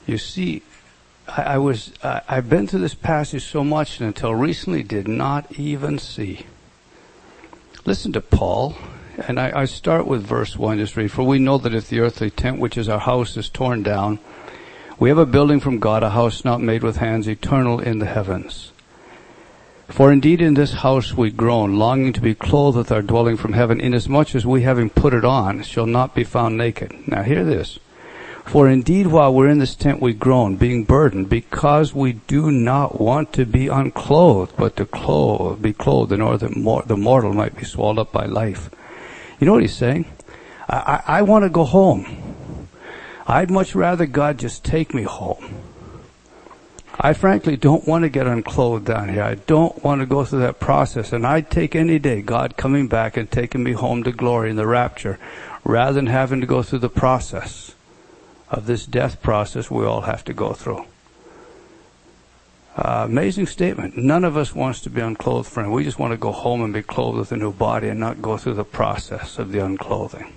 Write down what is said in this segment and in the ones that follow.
You see, I've been through this passage so much and until recently did not even see. Listen to Paul, and I start with verse 1, just read, "For we know that if the earthly tent, which is our house, is torn down, we have a building from God, a house not made with hands, eternal in the heavens. For indeed in this house we groan, longing to be clothed with our dwelling from heaven, inasmuch as we, having put it on, shall not be found naked." Now hear this. "For indeed while we're in this tent we groan, being burdened, because we do not want to be unclothed, but to be clothed in order that the mortal might be swallowed up by life." You know what he's saying? I want to go home. I'd much rather God just take me home. I frankly don't want to get unclothed down here. I don't want to go through that process. And I'd take any day God coming back and taking me home to glory in the rapture, rather than having to go through the process of this death process we all have to go through. Amazing statement. None of us wants to be unclothed, friend. We just want to go home and be clothed with a new body and not go through the process of the unclothing.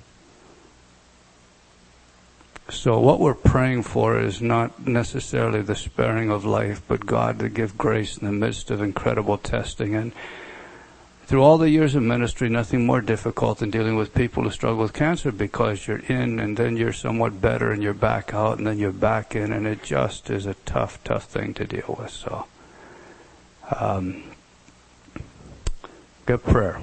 So what we're praying for is not necessarily the sparing of life, but God to give grace in the midst of incredible testing. And through all the years of ministry, nothing more difficult than dealing with people who struggle with cancer, because you're in and then you're somewhat better and you're back out and then you're back in, and it just is a tough thing to deal with. So, good prayer.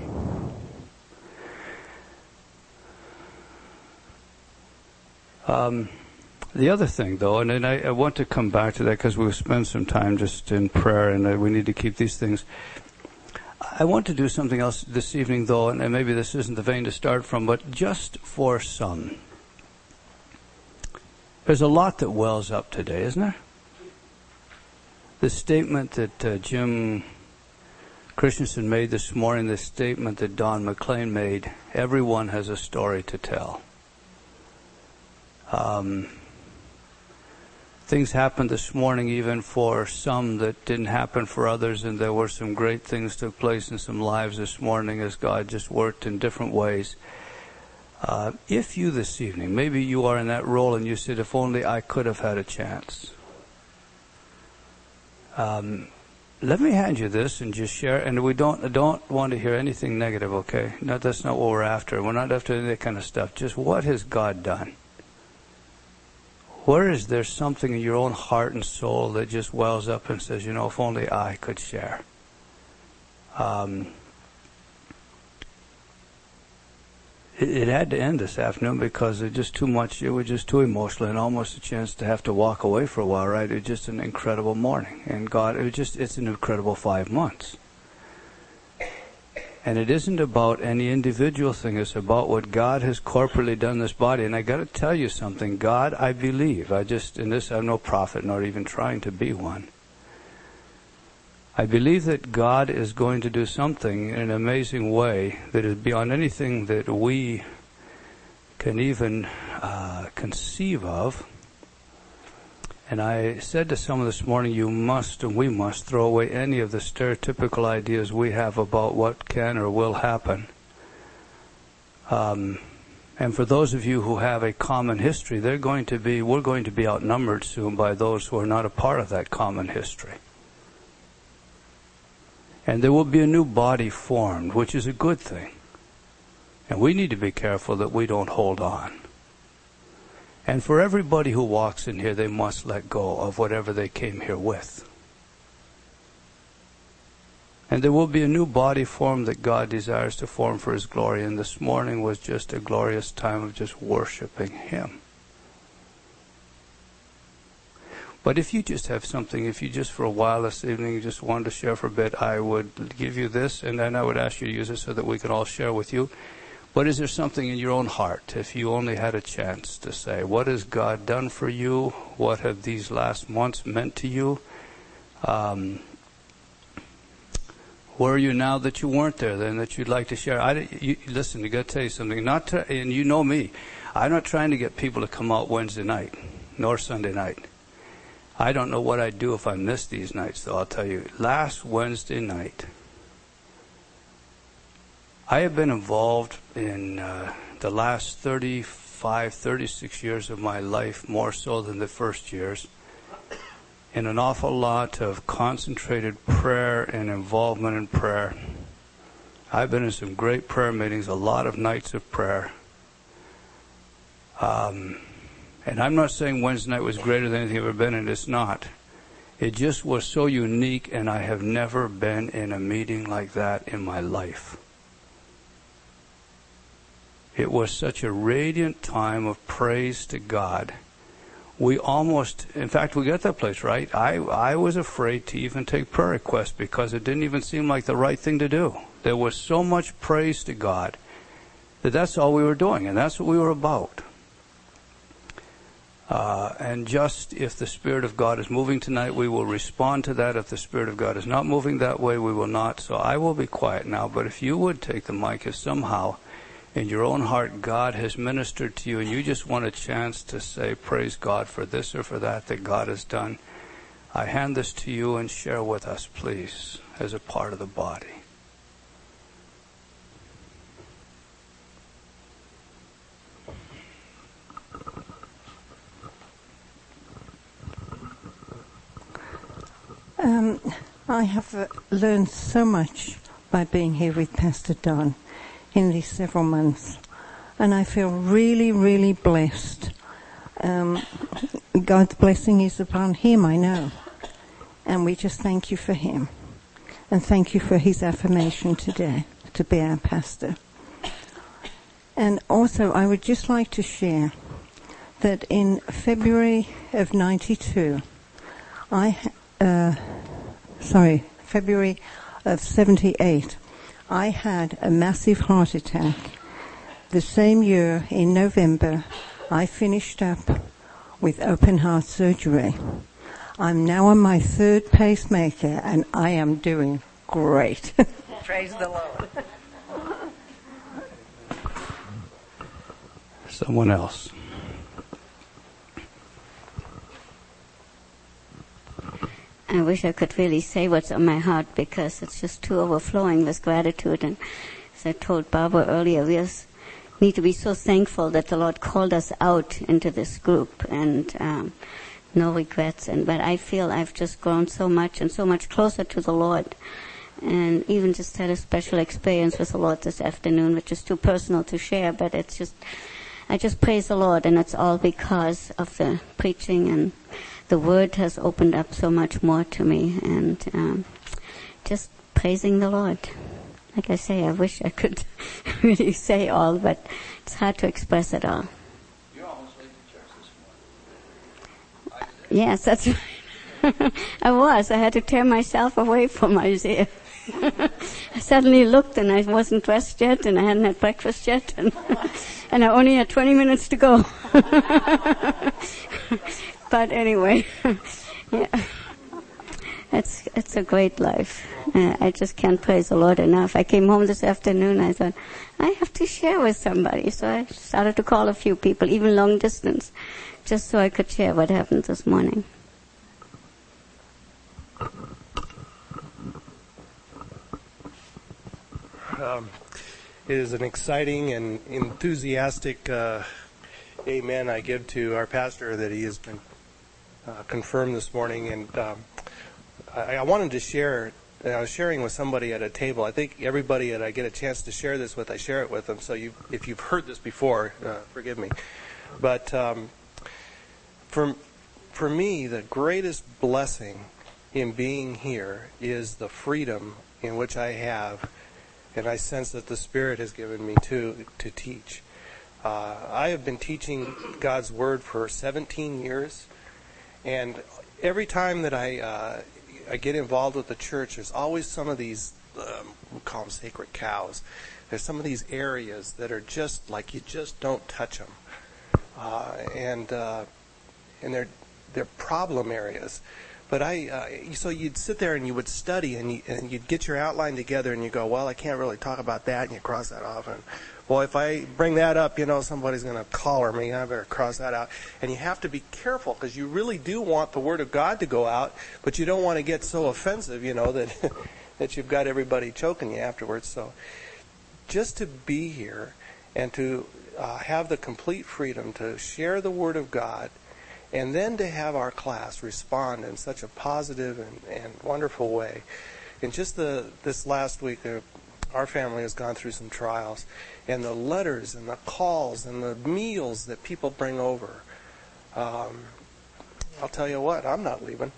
The other thing, though, and then I want to come back to that because we'll spend some time just in prayer, and we need to keep these things. I want to do something else this evening, though, and maybe this isn't the vein to start from, but just for some. There's a lot that wells up today, isn't there? The statement that Jim Christensen made this morning, the statement that Don McLean made, everyone has a story to tell. Things happened this morning even for some that didn't happen for others, and there were some great things took place in some lives this morning as God just worked in different ways. If you this evening, maybe you are in that role and you said, if only I could have had a chance. Let me hand you this and just share, and we don't want to hear anything negative, okay? No, that's not what we're after. We're not after any of that kind of stuff. Just what has God done? Where is there something in your own heart and soul that just wells up and says, if only I could share? It had to end this afternoon because it just too much. It was just too emotional and almost a chance to have to walk away for a while, right? It was just an incredible morning. And God, it's an incredible 5 months. And it isn't about any individual thing. It's about what God has corporately done in this body. And I got to tell you something. God, I believe. In this, I'm no prophet, nor even trying to be one. I believe that God is going to do something in an amazing way that is beyond anything that we can even conceive of. And I said to someone this morning, you must and we must throw away any of the stereotypical ideas we have about what can or will happen. And for those of you who have a common history, we're going to be outnumbered soon by those who are not a part of that common history. And there will be a new body formed, which is a good thing. And we need to be careful that we don't hold on. And for everybody who walks in here, they must let go of whatever they came here with. And there will be a new body formed that God desires to form for His glory. And this morning was just a glorious time of just worshiping Him. But if you just have something, if you just for a while this evening you just wanted to share for a bit, I would give you this, and then I would ask you to use it so that we can all share with you. But is there something in your own heart, if you only had a chance to say, what has God done for you? What have these last months meant to you? Where are you now that you weren't there then, that you'd like to share? Listen, I got to tell you something. And you know me. I'm not trying to get people to come out Wednesday night, nor Sunday night. I don't know what I'd do if I missed these nights, though, I'll tell you. Last Wednesday night, I have been involved in the last 35, 36 years of my life, more so than the first years, in an awful lot of concentrated prayer and involvement in prayer. I've been in some great prayer meetings, a lot of nights of prayer. And I'm not saying Wednesday night was greater than anything I've ever been in. It's not. It just was so unique, and I have never been in a meeting like that in my life. It was such a radiant time of praise to God. We almost, in fact, we got that place, right? I was afraid to even take prayer requests because it didn't even seem like the right thing to do. There was so much praise to God that that's all we were doing, and that's what we were about. And just if the Spirit of God is moving tonight, we will respond to that. If the Spirit of God is not moving that way, we will not. So I will be quiet now, but if you would take the mic, if somehow in your own heart God has ministered to you and you just want a chance to say, praise God for this or for that God has done, I hand this to you and share with us, please, as a part of the body. I have learned so much by being here with Pastor Don in these several months, and I feel really, really blessed. God's blessing is upon him, I know, and we just thank you for him, and thank you for his affirmation today to be our pastor. And also, I would just like to share that in February of 92, February of 78, I had a massive heart attack. The same year, in November, I finished up with open heart surgery. I'm now on my third pacemaker, and I am doing great. Praise the Lord. Someone else. I wish I could really say what's on my heart because it's just too overflowing with gratitude. And as I told Barbara earlier, we just need to be so thankful that the Lord called us out into this group, and no regrets. But I feel I've just grown so much and so much closer to the Lord, and even just had a special experience with the Lord this afternoon, which is too personal to share. But it's just, I just praise the Lord, and it's all because of the preaching, and the Word has opened up so much more to me, and just praising the Lord. Like I say, I wish I could really say all, but it's hard to express it all. You're almost late to church this morning. Yes, that's right. I was. I had to tear myself away from Isaiah. I suddenly looked, and I wasn't dressed yet, and I hadn't had breakfast yet, and I only had 20 minutes to go. But anyway, yeah, it's a great life. I just can't praise the Lord enough. I came home this afternoon. I thought, I have to share with somebody. So I started to call a few people, even long distance, just so I could share what happened this morning. It is an exciting and enthusiastic amen I give to our pastor that he has been confirmed this morning. And I wanted to share, I was sharing with somebody at a table. I think everybody that I get a chance to share this with, I share it with them. So if you've heard this before, forgive me. But for me, the greatest blessing in being here is the freedom in which I have, and I sense that the Spirit has given me to teach. I have been teaching God's Word for 17 years, and every time that I get involved with the church, there's always some of these, we call them sacred cows. There's some of these areas that are just like you just don't touch them, and they're problem areas. But so you'd sit there and you would study and you'd get your outline together and you go, well, I can't really talk about that, and you cross that off. And well, if I bring that up, somebody's going to collar me. I better cross that out. And you have to be careful because you really do want the Word of God to go out, but you don't want to get so offensive, that that you've got everybody choking you afterwards. So just to be here and to have the complete freedom to share the Word of God And then to have our class respond in such a positive and wonderful way. And just this last week, our family has gone through some trials. And the letters and the calls and the meals that people bring over. I'll tell you what, I'm not leaving.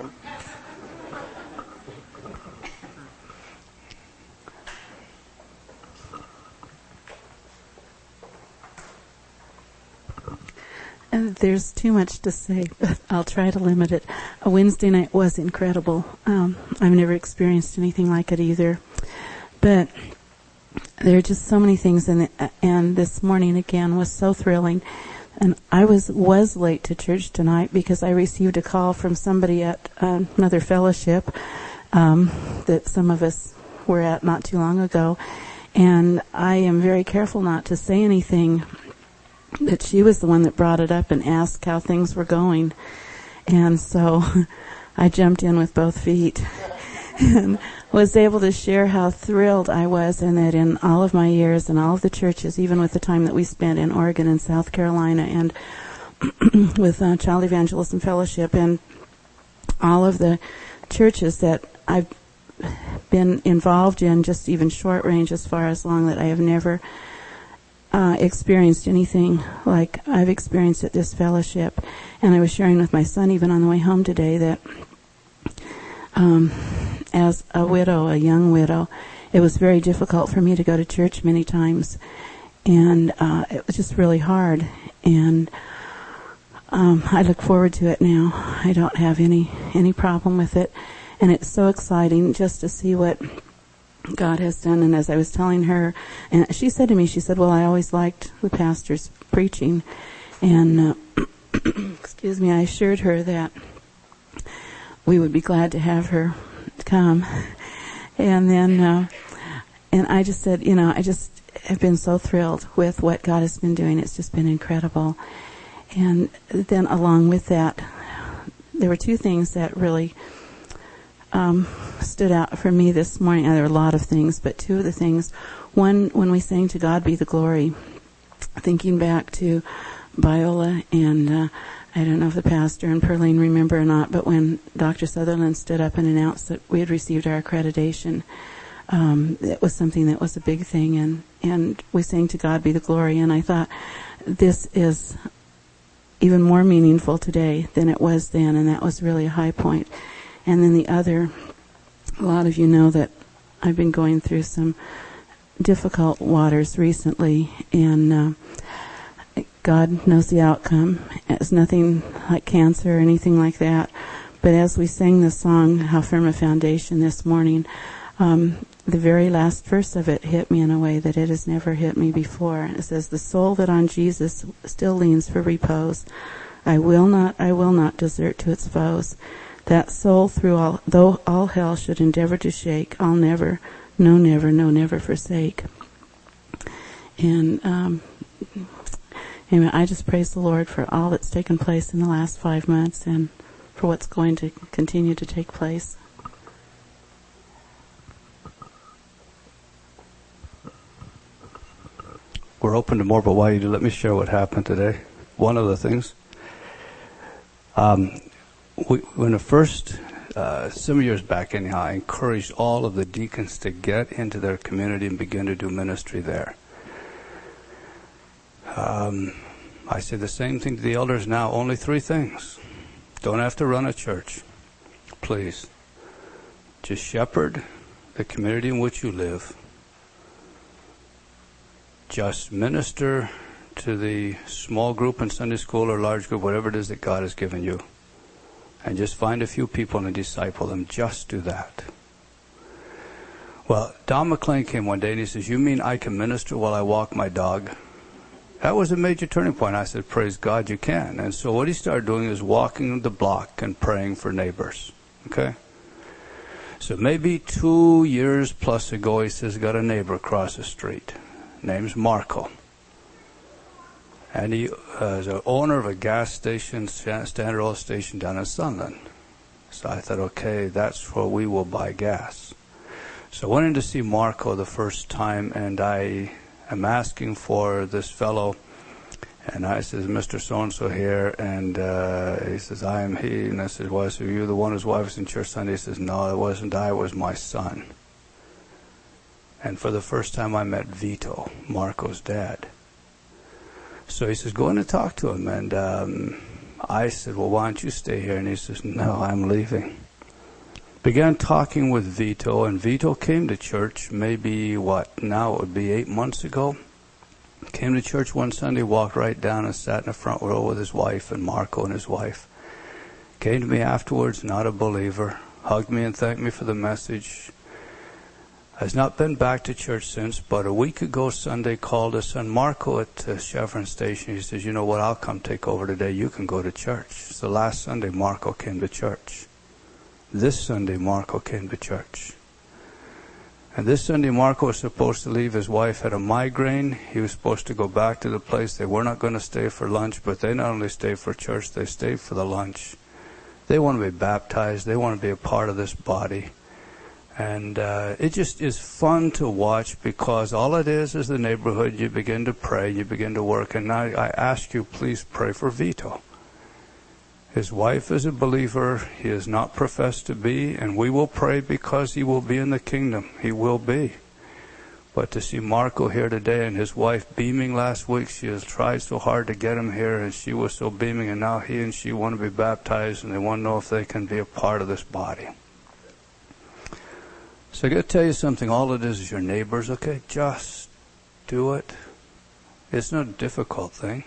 There's too much to say, but I'll try to limit it. A Wednesday night was incredible. I've never experienced anything like it either. But there are just so many things in it, and this morning again was so thrilling. And I was late to church tonight because I received a call from somebody at another fellowship that some of us were at not too long ago. And I am very careful not to say anything, but she was the one that brought it up and asked how things were going. And so I jumped in with both feet and was able to share how thrilled I was, and that in all of my years and all of the churches, even with the time that we spent in Oregon and South Carolina and with Child Evangelism Fellowship and all of the churches that I've been involved in, just even short range as far as long, that I have never experienced anything like I've experienced at this fellowship. And I was sharing with my son even on the way home today that as a widow, a young widow, it was very difficult for me to go to church many times, and it was just really hard. And I look forward to it now. I don't have any problem with it, and it's so exciting just to see what God has done. And as I was telling her, and she said to me, she said, well, I always liked the pastor's preaching. And, excuse me, I assured her that we would be glad to have her come. And then, and I just said, I just have been so thrilled with what God has been doing. It's just been incredible. And then along with that, there were two things that really stood out for me this morning. There were a lot of things, but two of the things. One, when we sang "To God Be the Glory," thinking back to Biola, and I don't know if the pastor and Perlene remember or not, but when Dr. Sutherland stood up and announced that we had received our accreditation, it was something that was a big thing, and we sang "To God Be the Glory," and I thought, this is even more meaningful today than it was then, and that was really a high point. And then the other, a lot of you know that I've been going through some difficult waters recently, and God knows the outcome. It's nothing like cancer or anything like that. But as we sang the song, "How Firm a Foundation," this morning, the very last verse of it hit me in a way that it has never hit me before. It says, "The soul that on Jesus still leans for repose, I will not desert to its foes. That soul though all hell should endeavor to shake, I'll never, no never forsake." And anyway, I just praise the Lord for all that's taken place in the last 5 months and for what's going to continue to take place. We're open to more, but while you do, let me share what happened today. One of the things. When the first, some years back anyhow, I encouraged all of the deacons to get into their community and begin to do ministry there. I say the same thing to the elders now, only 3 things. Don't have to run a church, please. Just shepherd the community in which you live. Just minister to the small group in Sunday school or large group, whatever it is that God has given you. And just find a few people and disciple them. Just do that. Well, Don McLean came one day and he says, "You mean I can minister while I walk my dog?" That was a major turning point. I said, "Praise God, you can." And so what he started doing is walking the block and praying for neighbors. Okay? So maybe 2 years plus ago, he says, got a neighbor across the street. Name's Marco. And he is an owner of a gas station, Standard Oil station down in Sunland. So I thought, okay, that's where we will buy gas. So I went in to see Marco the first time, and I am asking for this fellow, And I says, Mr. So-and-so here, and he says, I am he. And I said, well, so you're the one whose wife was in church Sunday? He says, no, it wasn't I, it was my son. And for the first time I met Vito, Marco's dad. So he says, go in and talk to him. And I said, well, why don't you stay here? And he says, no, I'm leaving. Began talking with Vito, and Vito came to church maybe, now it would be 8 months ago. Came to church one Sunday, walked right down and sat in the front row with his wife and Marco and his wife. Came to me afterwards, not a believer, hugged me and thanked me for the message. Has not been back to church since, but a week ago Sunday called his son Marco at Chevron Station. He says, you know what, I'll come take over today. You can go to church. So last Sunday Marco came to church. This Sunday Marco came to church. And this Sunday, Marco was supposed to leave. His wife had a migraine. He was supposed to go back to the place. They were not going to stay for lunch, but they not only stayed for church, they stayed for the lunch. They want to be baptized. They want to be a part of this body. And it just is fun to watch, because all it is the neighborhood. You begin to pray, you begin to work. And now I ask you, please pray for Vito. His wife is a believer. He has not professed to be, and we will pray because he will be in the kingdom. He will be. But to see Marco here today and his wife beaming last week, she has tried so hard to get him here, and she was so beaming, and now he and she want to be baptized, and they want to know if they can be a part of this body. So I got to tell you something. All it is your neighbors, okay? Just do it. It's not a difficult thing.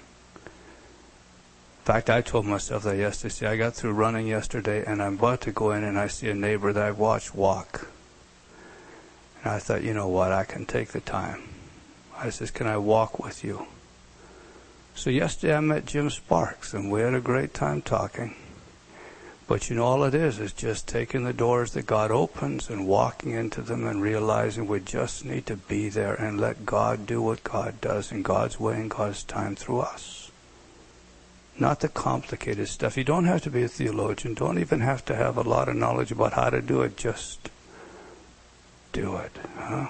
In fact, I told myself that yesterday. See, I got through running yesterday, and I'm about to go in, and I see a neighbor that I've watched walk. And I thought, you know what, I can take the time. I says, can I walk with you? So yesterday I met Jim Sparks, and we had a great time talking. But you know, all it is just taking the doors that God opens and walking into them and realizing we just need to be there and let God do what God does in God's way and God's time through us. Not the complicated stuff. You don't have to be a theologian. Don't even have to have a lot of knowledge about how to do it. Just do it. Huh?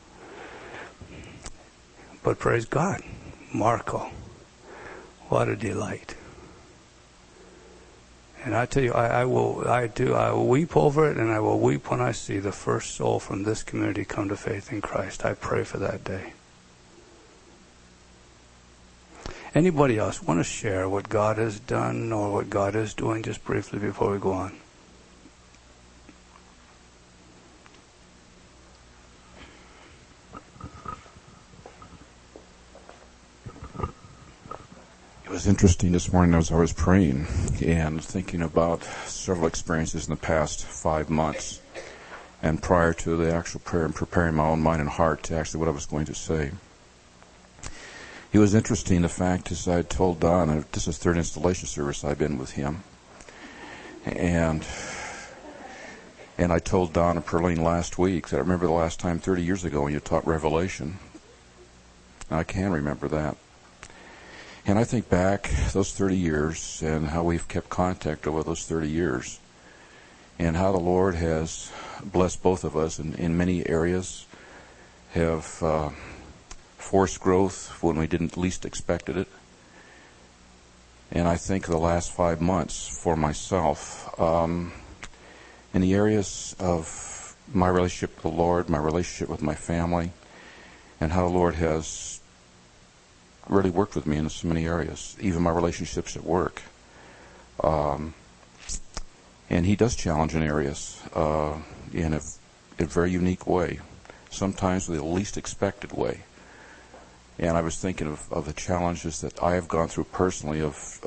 But praise God. Marco. What a delight. And I tell you, I will weep over it, and I will weep when I see the first soul from this community come to faith in Christ. I pray for that day. Anybody else want to share what God has done or what God is doing, just briefly before we go on? It was interesting this morning as I was praying and thinking about several experiences in the past 5 months, and prior to the actual prayer and preparing my own mind and heart to actually what I was going to say. It was interesting, the fact is, I told Don, this is third installation service I've been with him, and I told Don and Perlene last week that I remember the last time 30 years ago when you taught Revelation. I can remember that. And I think back those 30 years and how we've kept contact over those 30 years and how the Lord has blessed both of us in many areas, have forced growth when we didn't least expected it. And I think the last 5 months for myself, in the areas of my relationship with the Lord, my relationship with my family, and how the Lord has really worked with me in so many areas, even my relationships at work. And He does challenge in areas in a very unique way, sometimes with the least expected way. And I was thinking of the challenges that I have gone through personally of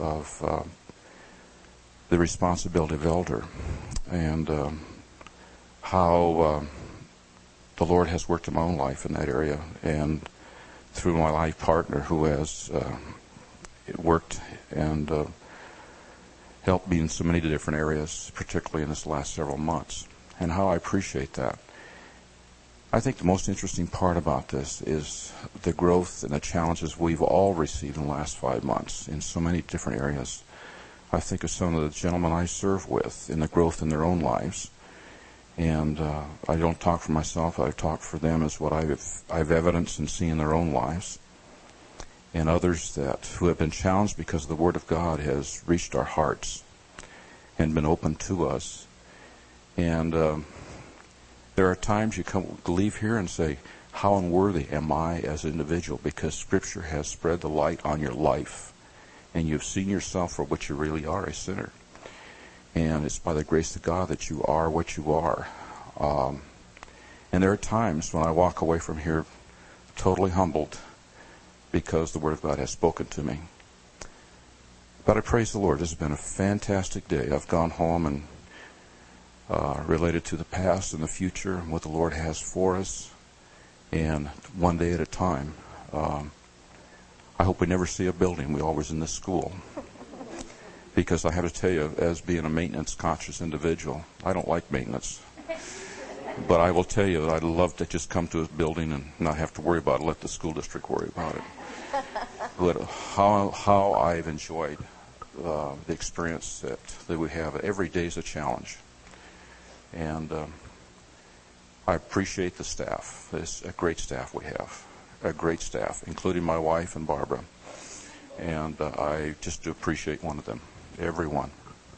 the responsibility of elder, and how the Lord has worked in my own life in that area, and through my life partner who has worked and helped me in so many different areas, particularly in this last several months, and how I appreciate that. I think the most interesting part about this is the growth and the challenges we've all received in the last 5 months in so many different areas. I think of some of the gentlemen I serve with in the growth in their own lives. And I don't talk for myself. I talk for them as what I've evidenced and seen in their own lives. and others who have been challenged because the Word of God has reached our hearts and been open to us. And there are times you leave here and say, how unworthy am I as an individual? Because Scripture has spread the light on your life, and you've seen yourself for what you really are, a sinner. And it's by the grace of God that you are what you are. And there are times when I walk away from here totally humbled because the Word of God has spoken to me. But I praise the Lord. This has been a fantastic day. I've gone home and related to the past and the future and what the Lord has for us, and one day at a time. I hope we never see a building. We always in this school. Because I have to tell you, as being a maintenance-conscious individual, I don't like maintenance. But I will tell you that I'd love to just come to a building and not have to worry about it, let the school district worry about it. But how I've enjoyed the experience that we have. Every day is a challenge. And I appreciate the staff. It's a great staff we have. A great staff, including my wife and Barbara. And I just do appreciate one of them. Everyone.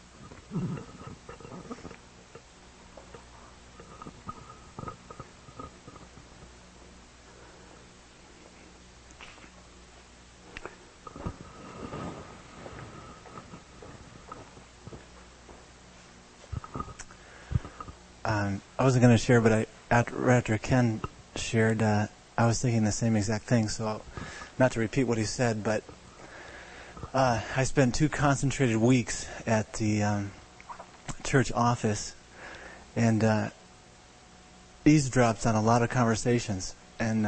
I wasn't going to share, but after Ken shared, I was thinking the same exact thing. So, not to repeat what he said, but I spent 2 concentrated weeks at the church office, and eavesdropped on a lot of conversations, and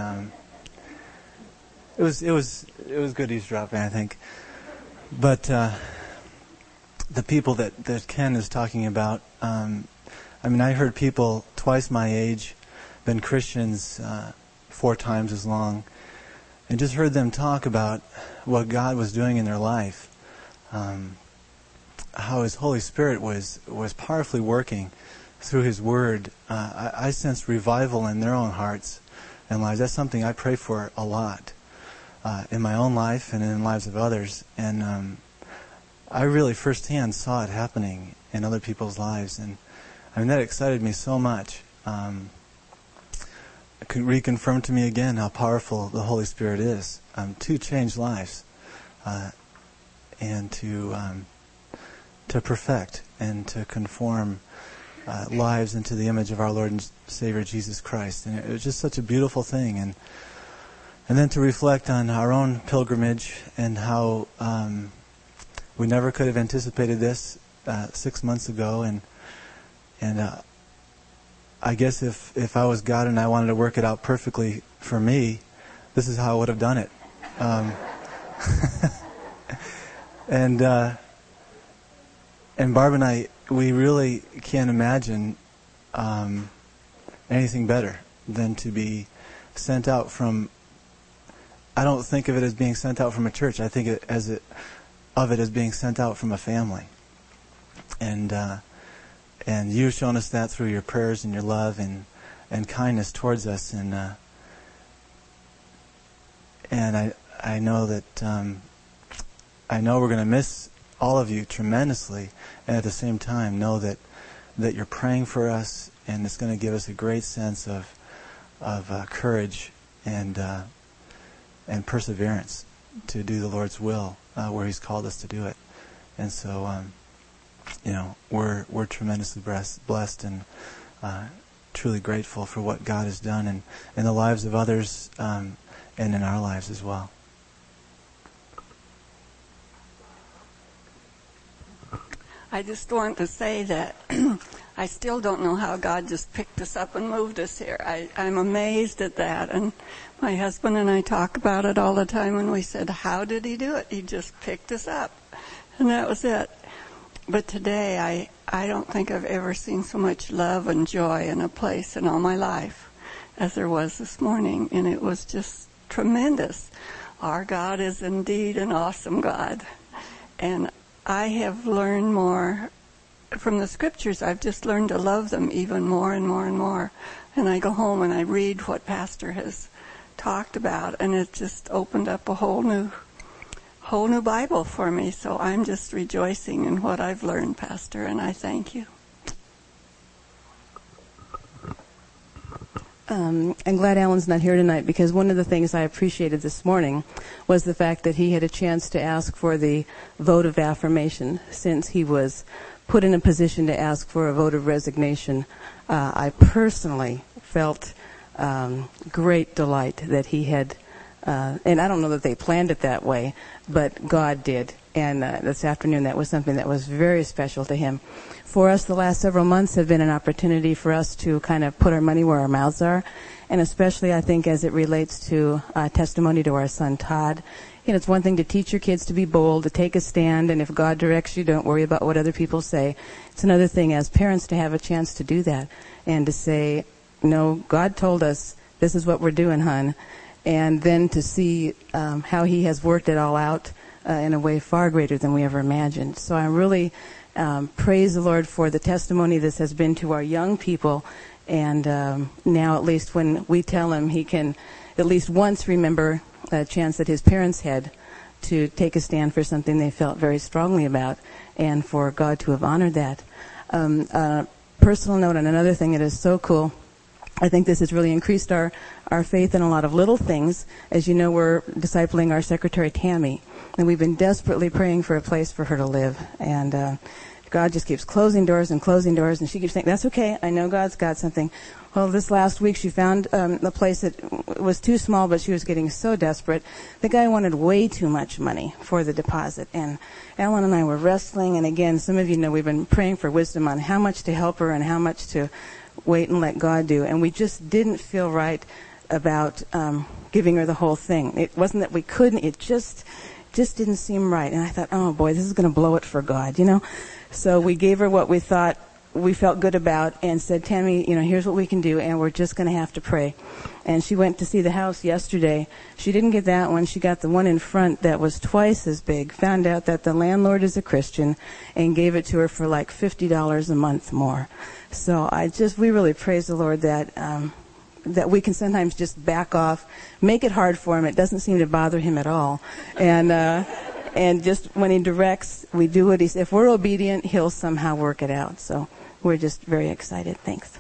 it was good eavesdropping, I think. But the people that Ken is talking about, I heard people twice my age, been Christians 4 times as long, and just heard them talk about what God was doing in their life, how His Holy Spirit was powerfully working through His Word. I sensed revival in their own hearts and lives. That's something I pray for a lot in my own life and in the lives of others. And I really firsthand saw it happening in other people's lives, and that excited me so much. It reconfirmed to me again how powerful the Holy Spirit is to change lives and to perfect and to conform lives into the image of our Lord and Savior Jesus Christ. And it was just such a beautiful thing. And then to reflect on our own pilgrimage and how we never could have anticipated this 6 months ago. And I guess if I was God and I wanted to work it out perfectly for me, this is how I would have done it. And Barb and I, we really can't imagine anything better than to be sent out from. I don't think of it as being sent out from a church. I think of it as being sent out from a family. And you've shown us that through your prayers and your love and kindness towards us. And I know that I know we're going to miss all of you tremendously, and at the same time know that you're praying for us, and it's going to give us a great sense of courage and perseverance to do the Lord's will where He's called us to do it. And so. We're tremendously blessed and truly grateful for what God has done in the lives of others and in our lives as well. I just want to say that I still don't know how God just picked us up and moved us here. I'm amazed at that. And my husband and I talk about it all the time, and we said, how did He do it? He just picked us up. And that was it. But today, I don't think I've ever seen so much love and joy in a place in all my life as there was this morning. And it was just tremendous. Our God is indeed an awesome God. And I have learned more from the Scriptures. I've just learned to love them even more and more and more. And I go home and I read what Pastor has talked about, and it just opened up a whole new Bible for me. So I'm just rejoicing in what I've learned, Pastor, and I thank you. I'm glad Alan's not here tonight, because one of the things I appreciated this morning was the fact that he had a chance to ask for the vote of affirmation since he was put in a position to ask for a vote of resignation. I personally felt great delight that he had, and I don't know that they planned it that way, but God did. And this afternoon, that was something that was very special to him. For us, the last several months have been an opportunity for us to kind of put our money where our mouths are, and especially, I think, as it relates to testimony to our son, Todd. You know, it's one thing to teach your kids to be bold, to take a stand, and if God directs you, don't worry about what other people say. It's another thing as parents to have a chance to do that and to say, no, God told us this is what we're doing, hon, and then to see how he has worked it all out in a way far greater than we ever imagined. So I really praise the Lord for the testimony this has been to our young people, and now at least when we tell him, he can at least once remember a chance that his parents had to take a stand for something they felt very strongly about, and for God to have honored that. A personal note on another thing that is so cool, I think this has really increased our faith in a lot of little things. As you know, we're discipling our secretary, Tammy, and we've been desperately praying for a place for her to live. And God just keeps closing doors, and she keeps saying, that's okay, I know God's got something. Well, this last week she found a place that was too small, but she was getting so desperate. The guy wanted way too much money for the deposit. And Alan and I were wrestling, and again, some of you know we've been praying for wisdom on how much to help her and how much to wait and let God do. And we just didn't feel right about giving her the whole thing. It wasn't that we couldn't, it just didn't seem right. And I thought, oh boy, this is going to blow it for God, you know. So we gave her what we thought we felt good about and said, Tammy, you know, here's what we can do, and we're just going to have to pray. And she went to see the house yesterday. She didn't get that one. She got the one in front that was twice as big, found out that the landlord is a Christian, and gave it to her for like $50 a month more. So we really praise the Lord that that we can sometimes just back off, make it hard for him. It doesn't seem to bother him at all. And just when he directs, we do what he says. If we're obedient, he'll somehow work it out. So we're just very excited. Thanks.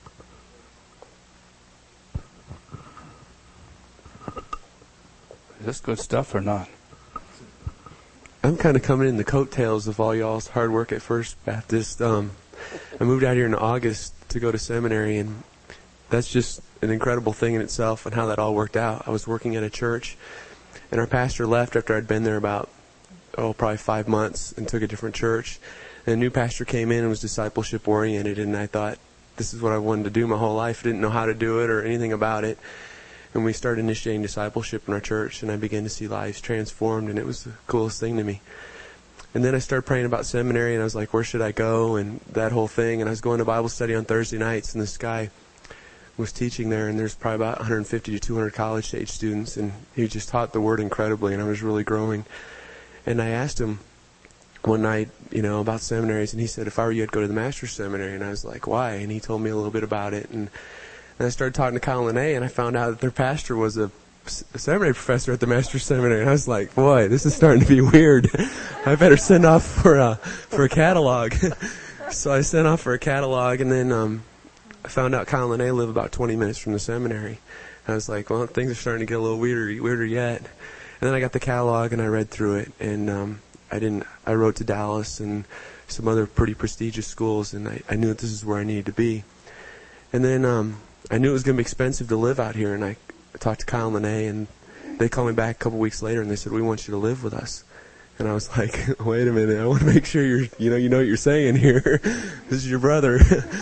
Is this good stuff or not? I'm kind of coming in the coattails of all y'all's hard work at First Baptist. I moved out here in August to go to seminary, and that's just an incredible thing in itself and how that all worked out. I was working at a church, and our pastor left after I'd been there about, probably 5 months, and took a different church. And a new pastor came in and was discipleship oriented, and I thought, this is what I wanted to do my whole life. I didn't know how to do it or anything about it. And we started initiating discipleship in our church, and I began to see lives transformed, and it was the coolest thing to me. And then I started praying about seminary, and I was like, where should I go, and that whole thing. And I was going to Bible study on Thursday nights, and this guy was teaching there, and there's probably about 150 to 200 college-age students, and he just taught the Word incredibly, and I was really growing. And I asked him one night, about seminaries, and he said, if I were you, I'd go to the master's seminary. And I was like, why? And he told me a little bit about it, and I started talking to Kyle and A, and I found out that their pastor was a seminary professor at the master's seminary. And I was like, boy, this is starting to be weird. I better send off for a catalog. So I sent off for a catalog, and then I found out Kyle and A live about 20 minutes from the seminary. I was like, well, things are starting to get a little weirder yet. And then I got the catalog, and I read through it, and I wrote to Dallas and some other pretty prestigious schools, and I knew that this is where I needed to be. And then I knew it was going to be expensive to live out here, and I talked to Kyle and A, and they called me back a couple weeks later, and they said, we want you to live with us. And I was like, wait a minute, I want to make sure you know what you're saying here. This is your brother.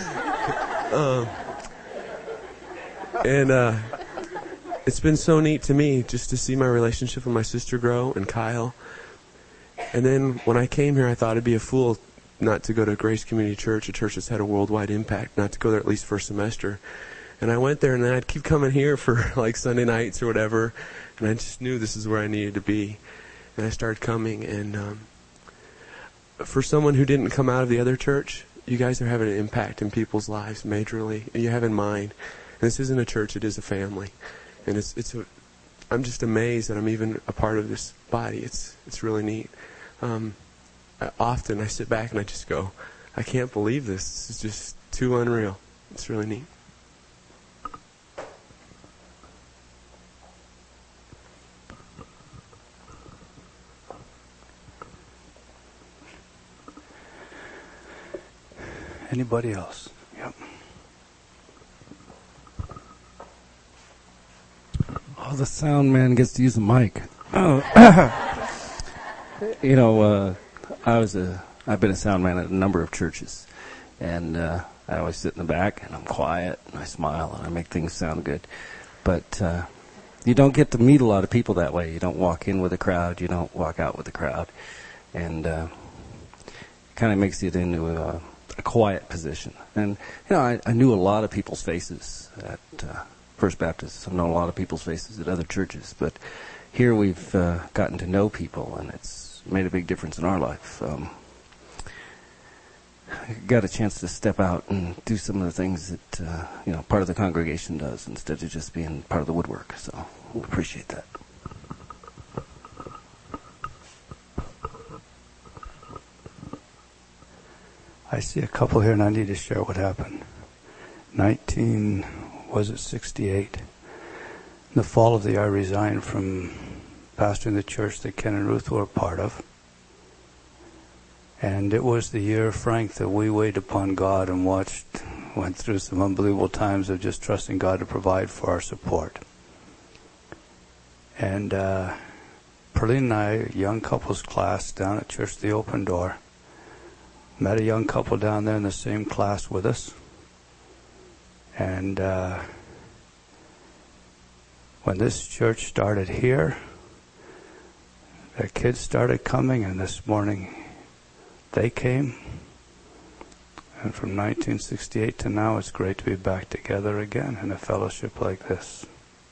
It's been so neat to me just to see my relationship with my sister grow and Kyle. And then when I came here, I thought I'd be a fool not to go to Grace Community Church, a church that's had a worldwide impact, not to go there at least for a semester. And I went there, and then I'd keep coming here for like Sunday nights or whatever, and I just knew this is where I needed to be. And I started coming, and for someone who didn't come out of the other church, you guys are having an impact in people's lives majorly. You have in mind, and this isn't a church, it is a family. And I'm just amazed that I'm even a part of this body. It's really neat. Often I sit back and I just go, I can't believe this. This is just too unreal. It's really neat. Anybody else? Yep. Oh, the sound man gets to use the mic. Oh. You know, I've been a sound man at a number of churches, and I always sit in the back and I'm quiet and I smile and I make things sound good. But you don't get to meet a lot of people that way. You don't walk in with a crowd. You don't walk out with a crowd, and it kind of makes it into a quiet position. And you know, I knew a lot of people's faces at First Baptist. I've known a lot of people's faces at other churches, but here we've gotten to know people, and it's made a big difference in our life. I got a chance to step out and do some of the things that part of the congregation does instead of just being part of the woodwork. So I appreciate that. I see a couple here, and I need to share what happened. 68? In the fall of the year, I resigned from pastoring the church that Ken and Ruth were a part of. And it was the year, Frank, that we waited upon God and went through some unbelievable times of just trusting God to provide for our support. And Perlene and I, a young couples class down at Church of the Open Door, met a young couple down there in the same class with us. And when this church started here, the kids started coming, and this morning they came. And from 1968 to now, it's great to be back together again in a fellowship like this.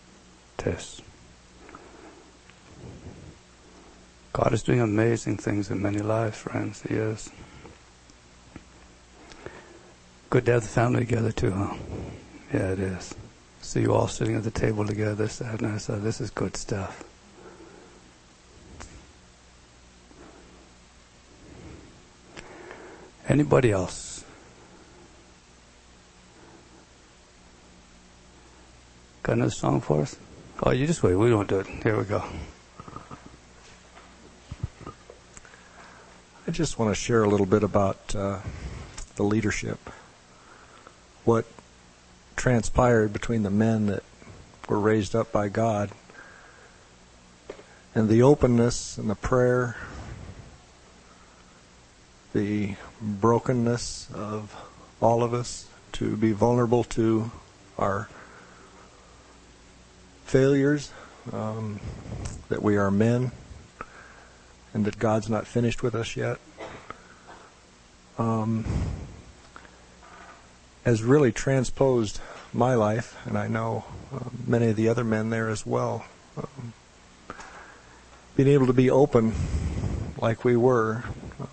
God is doing amazing things in many lives, friends. He is. Good to have the family together too, huh? Yeah, it is. See you all sitting at the table together this afternoon. So this is good stuff. Anybody else? Got another song for us? Oh, you just wait. We don't do it. Here we go. I just want to share a little bit about the leadership. What transpired between the men that were raised up by God and the openness and the prayer, the brokenness of all of us to be vulnerable to our failures, that we are men and that God's not finished with us yet, has really transposed my life, and I know many of the other men there as well. Being able to be open like we were.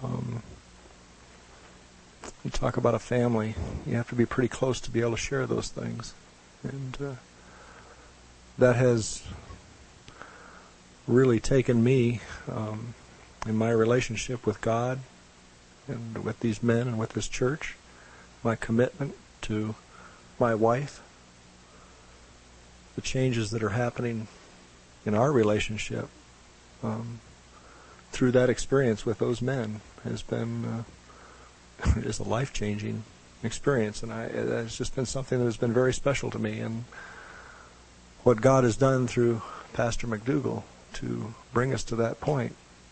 You talk about a family, you have to be pretty close to be able to share those things. And that has really taken me in my relationship with God and with these men and with this church, my commitment to my wife, the changes that are happening in our relationship through that experience with those men has been is a life-changing experience, and it's just been something that has been very special to me. And what God has done through Pastor McDougall to bring us to that point,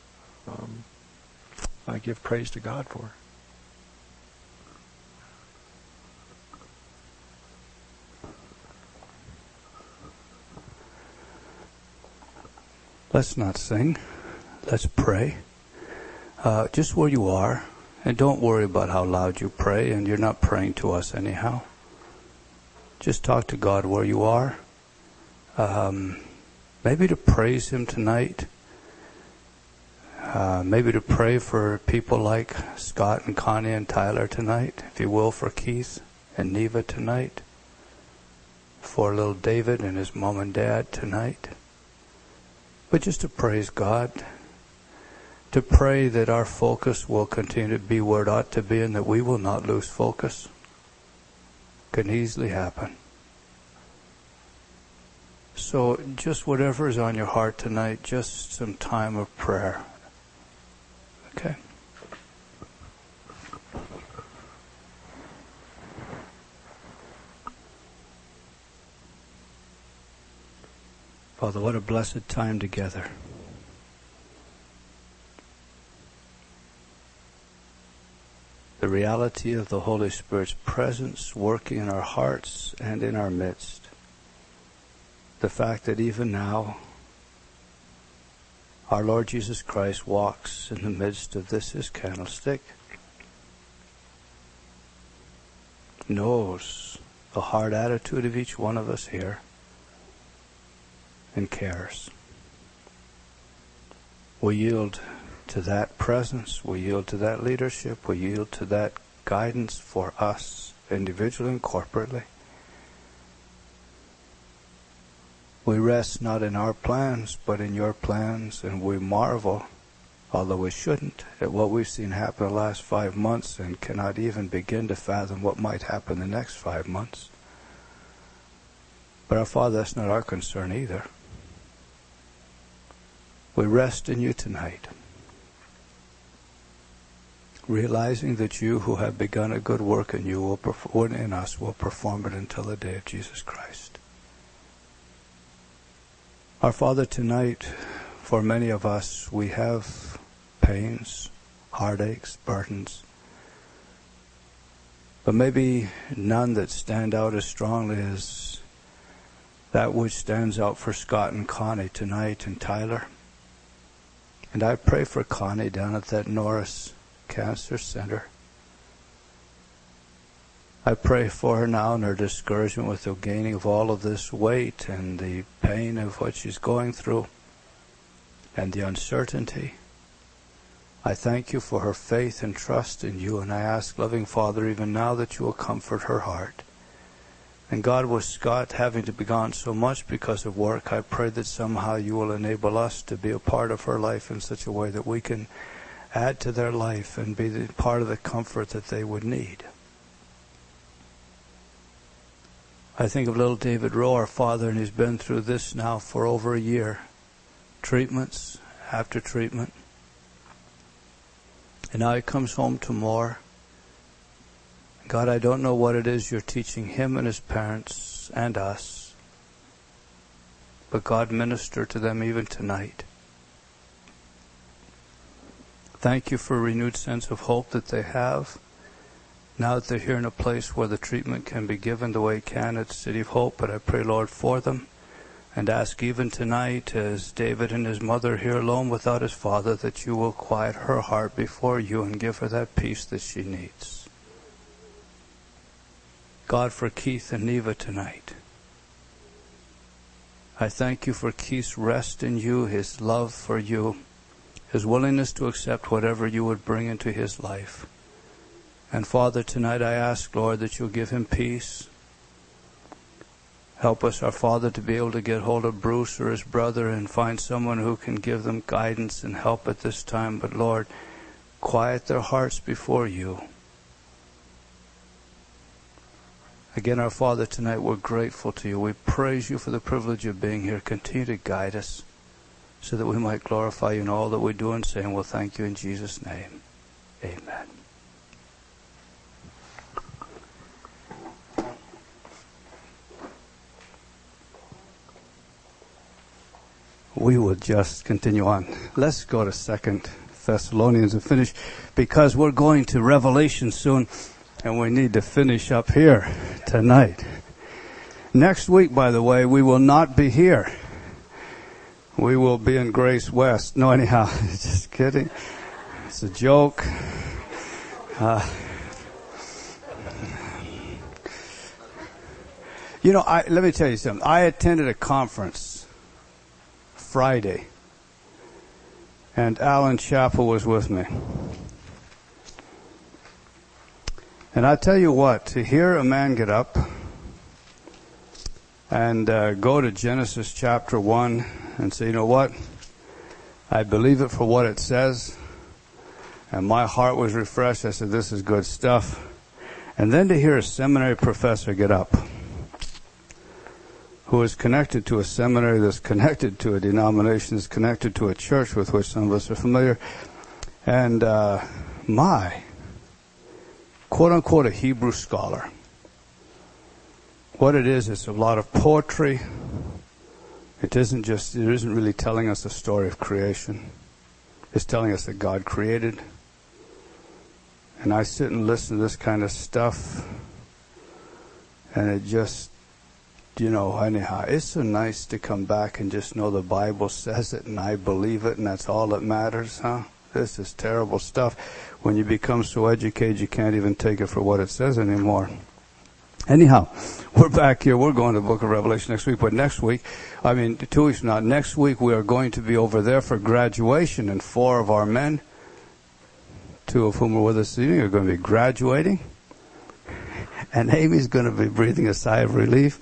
I give praise to God for. Let's not sing. Let's pray. Just where you are. And don't worry about how loud you pray, and you're not praying to us anyhow. Just talk to God where you are. Maybe to praise Him tonight. Maybe to pray for people like Scott and Connie and Tyler tonight. If you will, for Keith and Neva tonight. for little David and his mom and dad tonight. But just to praise God, to pray that our focus will continue to be where it ought to be and that we will not lose focus. Can easily happen. So just whatever is on your heart tonight, just some time of prayer. Okay? Father, what a blessed time together. The reality of the Holy Spirit's presence working in our hearts and in our midst. The fact that even now, our Lord Jesus Christ walks in the midst of this His candlestick, knows the heart attitude of each one of us here, and cares. We yield to that presence, we yield to that leadership, we yield to that guidance for us, individually and corporately. We rest not in our plans, but in your plans, and we marvel, although we shouldn't, at what we've seen happen the last 5 months and cannot even begin to fathom what might happen the next 5 months. But our Father, that's not our concern either. We rest in you tonight, realizing that you who have begun a good work in you in us will perform it until the day of Jesus Christ. Our Father, tonight, for many of us, we have pains, heartaches, burdens, but maybe none that stand out as strongly as that which stands out for Scott and Connie tonight and Tyler. And I pray for Connie down at that Norris Cancer Center. I pray for her now in her discouragement with the gaining of all of this weight and the pain of what she's going through and the uncertainty. I thank you for her faith and trust in you, and I ask, loving Father, even now that you will comfort her heart. And God, with Scott having to be gone so much because of work, I pray that somehow you will enable us to be a part of her life in such a way that we can add to their life and be the part of the comfort that they would need. I think of little David Rowe, our father, and he's been through this now for over a year. Treatments after treatment. And now he comes home to more. God, I don't know what it is you're teaching him and his parents and us. But God, minister to them even tonight. Thank you for a renewed sense of hope that they have. Now that they're here in a place where the treatment can be given the way it can at City of Hope, but I pray, Lord, for them, and ask even tonight, as David and his mother are here alone without his father, that you will quiet her heart before you and give her that peace that she needs. God, for Keith and Neva tonight, I thank you for Keith's rest in you, his love for you, his willingness to accept whatever you would bring into his life. And Father, tonight I ask, Lord, that you'll give him peace. Help us, our Father, to be able to get hold of Bruce or his brother and find someone who can give them guidance and help at this time. But Lord, quiet their hearts before you. Again, our Father, tonight we're grateful to you. We praise you for the privilege of being here. Continue to guide us so that we might glorify you in all that we do and say, and we'll thank you in Jesus' name. Amen. We will just continue on. Let's go to 2 Thessalonians and finish, because we're going to Revelation soon. And we need to finish up here tonight. Next week, by the way, we will not be here. We will be in Grace West. No, anyhow, just kidding. It's a joke. Let me tell you something. I attended a conference Friday, and Alan Chappell was with me. And I tell you what, to hear a man get up and go to Genesis chapter 1 and say, you know what? I believe it for what it says. And my heart was refreshed. I said, this is good stuff. And then to hear a seminary professor get up, who is connected to a seminary that's connected to a denomination, that's connected to a church with which some of us are familiar, and my quote-unquote a Hebrew scholar. What it is, it's a lot of poetry. It isn't really telling us a story of creation. It's telling us that God created. And I sit and listen to this kind of stuff, and it just, anyhow, it's so nice to come back and just know the Bible says it, and I believe it, and that's all that matters, huh? This is terrible stuff. When you become so educated, you can't even take it for what it says anymore. Anyhow, we're back here. We're going to the book of Revelation next week. But 2 weeks from now, next week we are going to be over there for graduation. And 4 of our men, 2 of whom are with us this evening, are going to be graduating. And Amy's going to be breathing a sigh of relief.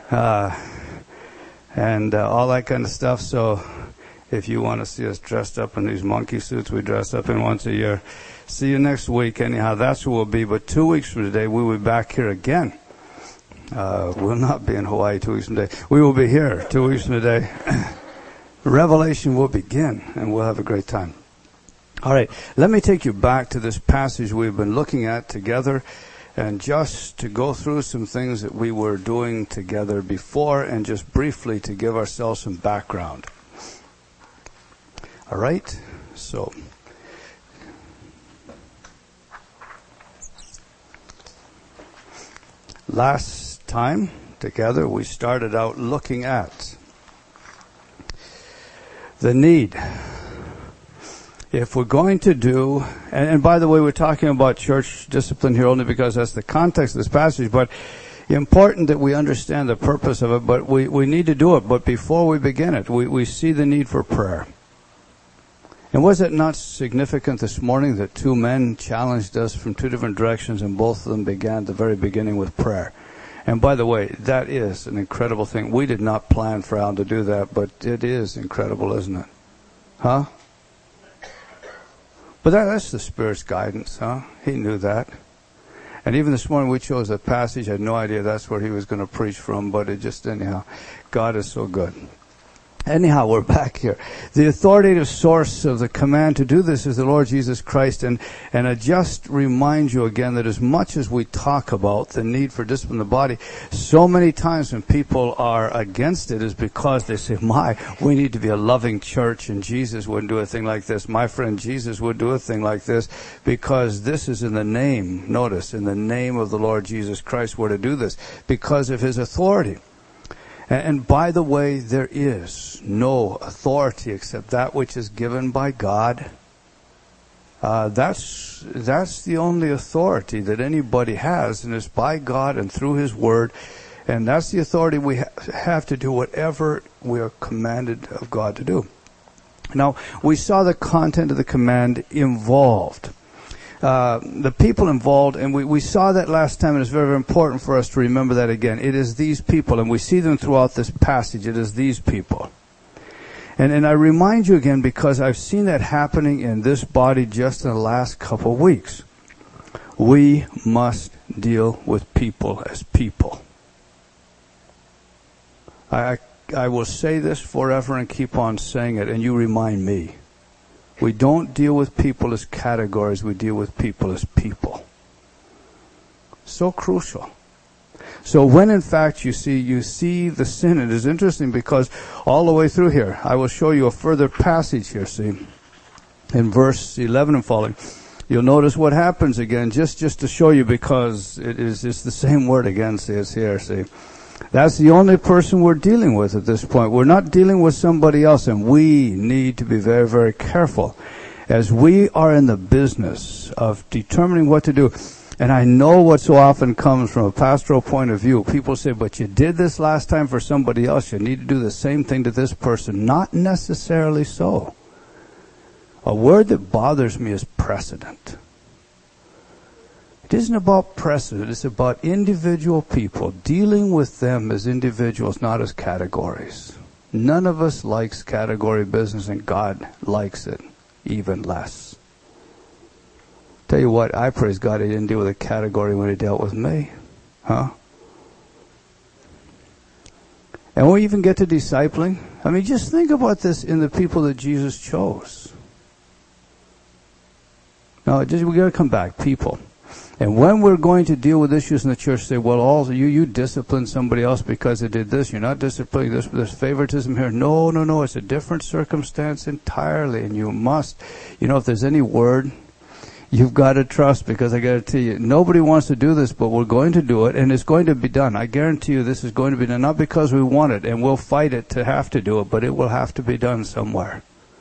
And all that kind of stuff. So if you want to see us dressed up in these monkey suits we dress up in once a year, see you next week. Anyhow, that's where we'll be. But 2 weeks from today, we will be back here again. We'll not be in Hawaii 2 weeks from today. We will be here 2 weeks from today. Revelation will begin, and we'll have a great time. All right, let me take you back to this passage we've been looking at together, and just to go through some things that we were doing together before, and just briefly to give ourselves some background. All right, so last time together we started out looking at the need. If we're going to do, and by the way, we're talking about church discipline here only because that's the context of this passage, but important that we understand the purpose of it, but we need to do it. But before we begin it, we see the need for prayer. And was it not significant this morning that 2 men challenged us from 2 different directions, and both of them began at the very beginning with prayer? And by the way, that is an incredible thing. We did not plan for Alan to do that, but it is incredible, isn't it? Huh? But that's the Spirit's guidance, huh? He knew that. And even this morning we chose a passage. I had no idea that's where he was going to preach from, but it just, anyhow, God is so good. Anyhow, we're back here. The authoritative source of the command to do this is the Lord Jesus Christ. And I just remind you again that as much as we talk about the need for discipline in the body, so many times when people are against it is because they say, we need to be a loving church, and Jesus wouldn't do a thing like this. My friend, Jesus would do a thing like this because this is in the name, notice, in the name of the Lord Jesus Christ we're to do this because of his authority. And by the way, there is no authority except that which is given by God. That's the only authority that anybody has, and it's by God and through his word. And that's the authority we have to do whatever we are commanded of God to do. Now, we saw the content of the command involved. The people involved, and we saw that last time, and it's very, very important for us to remember that again. It is these people, and we see them throughout this passage. It is these people. And I remind you again because I've seen that happening in this body just in the last couple of weeks. We must deal with people as people. I will say this forever and keep on saying it, and you remind me. We don't deal with people as categories. We deal with people as people. So crucial. So when in fact you see the sin, it is interesting because all the way through here, I will show you a further passage here, see, in verse 11 and following. You'll notice what happens again, just to show you because it's the same word again, see, it's here, see. That's the only person we're dealing with at this point. We're not dealing with somebody else, and we need to be very, very careful as we are in the business of determining what to do. And I know what so often comes from a pastoral point of view. People say, but you did this last time for somebody else. You need to do the same thing to this person. Not necessarily so. A word that bothers me is precedent. It isn't about precedent. It's about individual people, dealing with them as individuals, not as categories. None of us likes category business, and God likes it even less. Tell you what, I praise God He didn't deal with a category when He dealt with me. Huh? And when we even get to discipling, I mean, just think about this in the people that Jesus chose. No, we got to come back, people. And when we're going to deal with issues in the church, say, well, also you discipline somebody else because they did this. You're not disciplining this. There's favoritism here. No. It's a different circumstance entirely. And you must, if there's any word, you've got to trust, because I got to tell you, nobody wants to do this, but we're going to do it, and it's going to be done. I guarantee you this is going to be done, not because we want it, and we'll fight it to have to do it, but it will have to be done somewhere.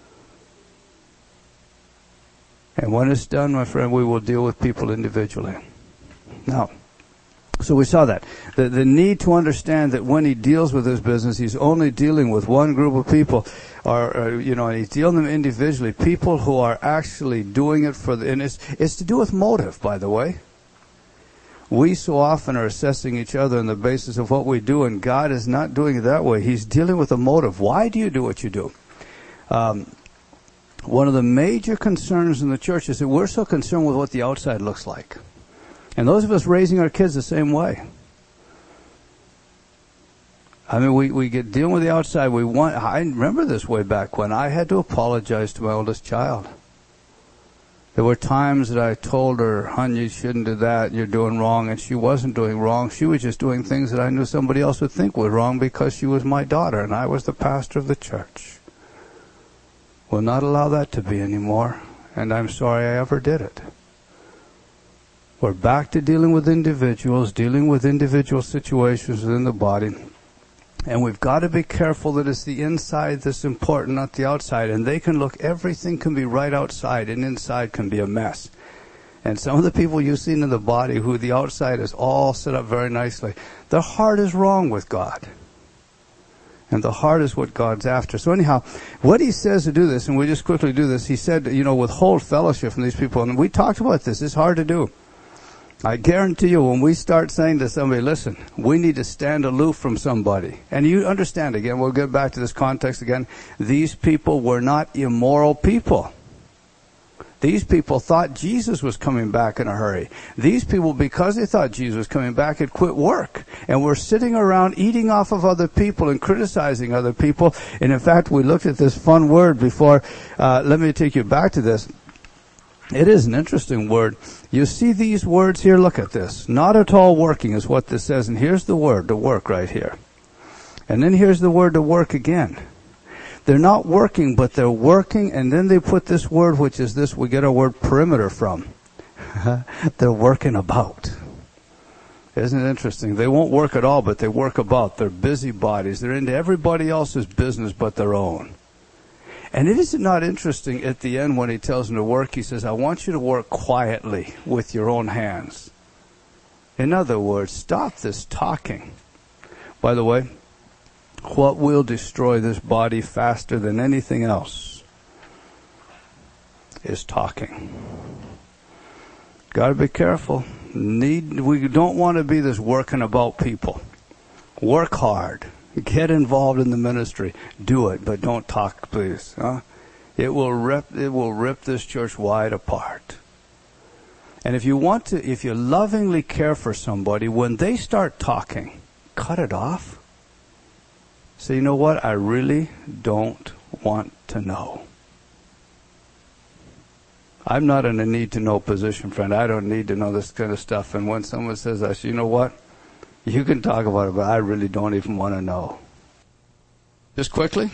And when it's done, my friend, we will deal with people individually. Now, so we saw that. The need to understand that when He deals with this business, He's only dealing with one group of people, and He's dealing them individually. People who are actually doing it and it's to do with motive, by the way. We so often are assessing each other on the basis of what we do, and God is not doing it that way. He's dealing with a motive. Why do you do what you do? One of the major concerns in the church is that we're so concerned with what the outside looks like. And those of us raising our kids the same way. I mean, we get dealing with the outside. I remember this way back when I had to apologize to my oldest child. There were times that I told her, "Hon, you shouldn't do that. You're doing wrong." And she wasn't doing wrong. She was just doing things that I knew somebody else would think was wrong because she was my daughter and I was the pastor of the church. We'll not allow that to be anymore. And I'm sorry I ever did it. We're back to dealing with individuals, dealing with individual situations within the body. And we've got to be careful that it's the inside that's important, not the outside. And everything can be right outside, and inside can be a mess. And some of the people you've seen in the body who the outside is all set up very nicely, their heart is wrong with God. And the heart is what God's after. So anyhow, what He says to do this, and we just quickly do this, He said, withhold fellowship from these people. And we talked about this. It's hard to do. I guarantee you, when we start saying to somebody, listen, we need to stand aloof from somebody. And you understand, again, we'll get back to this context again. These people were not immoral people. These people thought Jesus was coming back in a hurry. These people, because they thought Jesus was coming back, had quit work. And were sitting around eating off of other people and criticizing other people. And in fact, we looked at this fun word before. Let me take you back to this. It is an interesting word. You see these words here? Look at this. Not at all working is what this says. And here's the word, to work, right here. And then here's the word, to work again. They're not working, but they're working. And then they put this word, which is this, we get our word perimeter from. They're working about. Isn't it interesting? They won't work at all, but they work about. They're busybodies. They're into everybody else's business but their own. And it is not interesting at the end when He tells them to work, He says, I want you to work quietly with your own hands. In other words, stop this talking. By the way, what will destroy this body faster than anything else is talking. Got to be careful. We don't want to be this working about people. Work hard. Get involved in the ministry. Do it, but don't talk, please. Huh? It will rip this church wide apart. And if you lovingly care for somebody, when they start talking, cut it off. Say, you know what? I really don't want to know. I'm not in a need-to-know position, friend. I don't need to know this kind of stuff. And when someone says that, you know what? You can talk about it, but I really don't even want to know. Just quickly.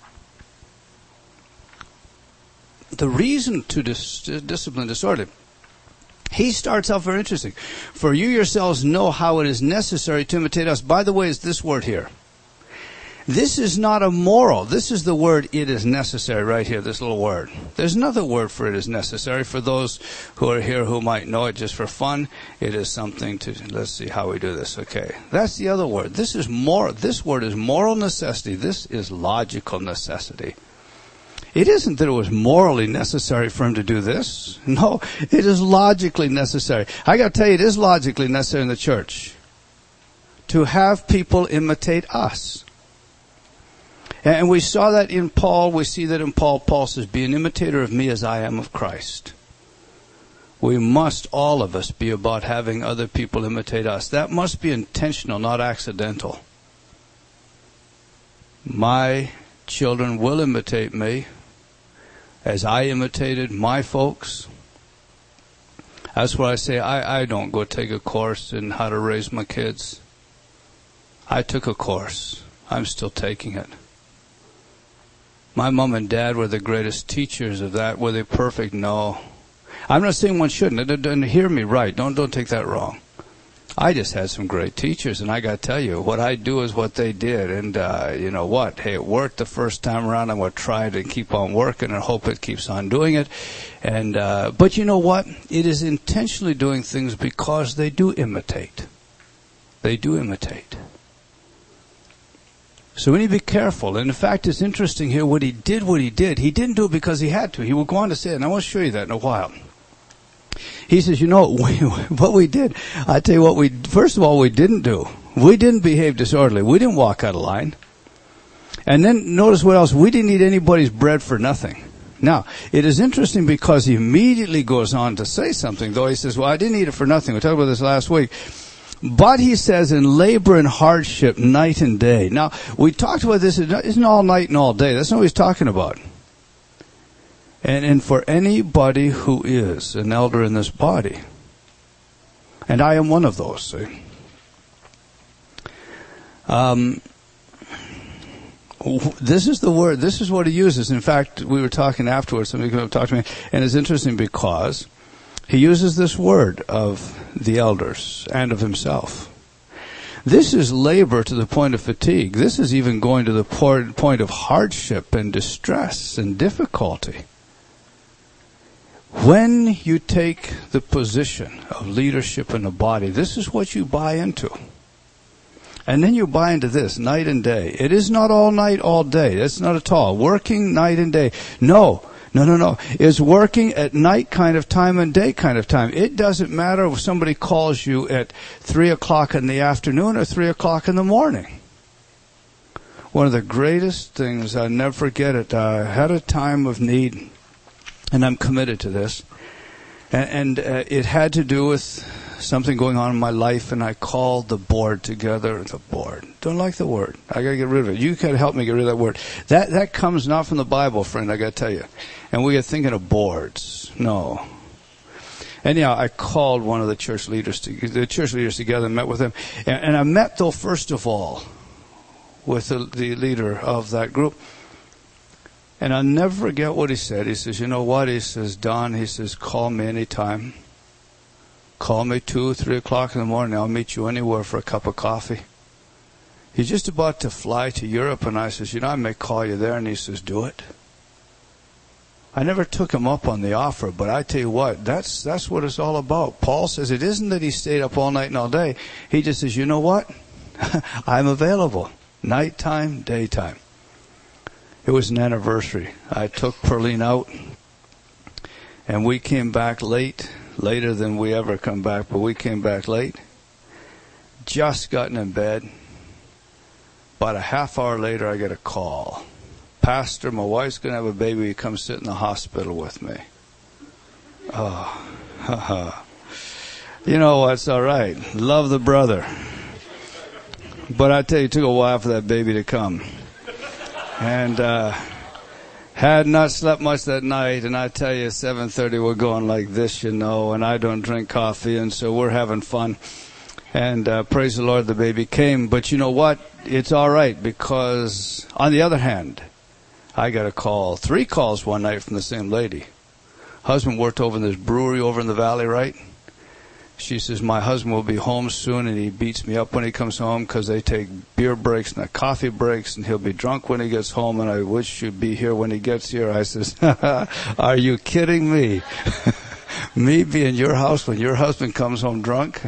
The reason to discipline disorderly. He starts out very interesting. For you yourselves know how it is necessary to imitate us. By the way, is this word here. This is not a moral. This is the word, it is necessary, right here, this little word. There's another word for it is necessary. For those who are here who might know it just for fun, it is something to, let's see how we do this. Okay. That's the other word. This is moral. This word is moral necessity. This is logical necessity. It isn't that it was morally necessary for him to do this. No, it is logically necessary. I got to tell you, it is logically necessary in the church to have people imitate us. And we saw that in Paul. We see that in Paul. Paul says, be an imitator of me as I am of Christ. We must, all of us, be about having other people imitate us. That must be intentional, not accidental. My children will imitate me as I imitated my folks. That's what I say. I don't go take a course in how to raise my kids. I took a course. I'm still taking it. My mom and dad were the greatest teachers of that. Were they perfect? No. I'm not saying one shouldn't. Don't hear me right. Don't take that wrong. I just had some great teachers, and I got to tell you, what I do is what they did. And you know what? Hey, it worked the first time around. I'm going to try to keep on working and hope it keeps on doing it. And but you know what? It is intentionally doing things because they do imitate. They do imitate. So we need to be careful. And in fact, it's interesting here what he did. He didn't do it because he had to. He will go on to say it, and I want to show you that in a while. He says, you know, what we did, I tell you what first of all, we didn't do. We didn't behave disorderly. We didn't walk out of line. And then notice what else. We didn't eat anybody's bread for nothing. Now, it is interesting because he immediately goes on to say something, though. He says, well, I didn't eat it for nothing. We talked about this last week. But he says, in labor and hardship, night and day. Now, we talked about this. It isn't all night and all day. That's not what he's talking about. And for anybody who is an elder in this body, and I am one of those, see. This is the word, this is what he uses. In fact, we were talking afterwards, somebody came up and talked to me, and it's interesting because he uses this word of the elders and of himself. This is labor to the point of fatigue. This is even going to the point of hardship and distress and difficulty. When you take the position of leadership in the body, this is what you buy into. And then you buy into this, night and day. It is not all night, all day. That's not at all. Working night and day. No. It's working at night kind of time and day kind of time. It doesn't matter if somebody calls you at 3 o'clock in the afternoon or 3 o'clock in the morning. One of the greatest things, I'll never forget it, I had a time of need, and I'm committed to this. And it had to do with something going on in my life, and I called the board together. The board. Don't like the word. I got to get rid of it. You can help me get rid of that word. That comes not from the Bible, friend, I got to tell you. And we get thinking of boards. No. Anyhow, I called one of the church leaders together and met with them. And I met, though, first of all, with the leader of that group. And I'll never forget what he said. He says, you know what? He says, Don, he says, call me anytime. Call me 2, 3 o'clock in the morning. I'll meet you anywhere for a cup of coffee. He's just about to fly to Europe, and I says, you know, I may call you there. And he says, do it. I never took him up on the offer, but I tell you what, that's what it's all about. Paul says it isn't that he stayed up all night and all day. He just says, you know what? I'm available. Nighttime, daytime. It was an anniversary. I took Perlene out, and we came back late, later than we ever come back, but we came back late. Just gotten in bed. About a half hour later, I get a call. Pastor, my wife's going to have a baby. Come sit in the hospital with me. Oh, you know what's all right. Love the brother. But I tell you, it took a while for that baby to come. And had not slept much that night, and I tell you, 7:30 we're going like this, you know, and I don't drink coffee, and so we're having fun. And praise the Lord, the baby came. But you know what? It's all right, because on the other hand, I got a call, 3 calls one night from the same lady. Husband worked over in this brewery over in the valley, right? She says, my husband will be home soon, and he beats me up when he comes home because they take beer breaks and coffee breaks, and he'll be drunk when he gets home, and I wish you'd be here when he gets here. I says, are you kidding me? Me be in your house when your husband comes home drunk?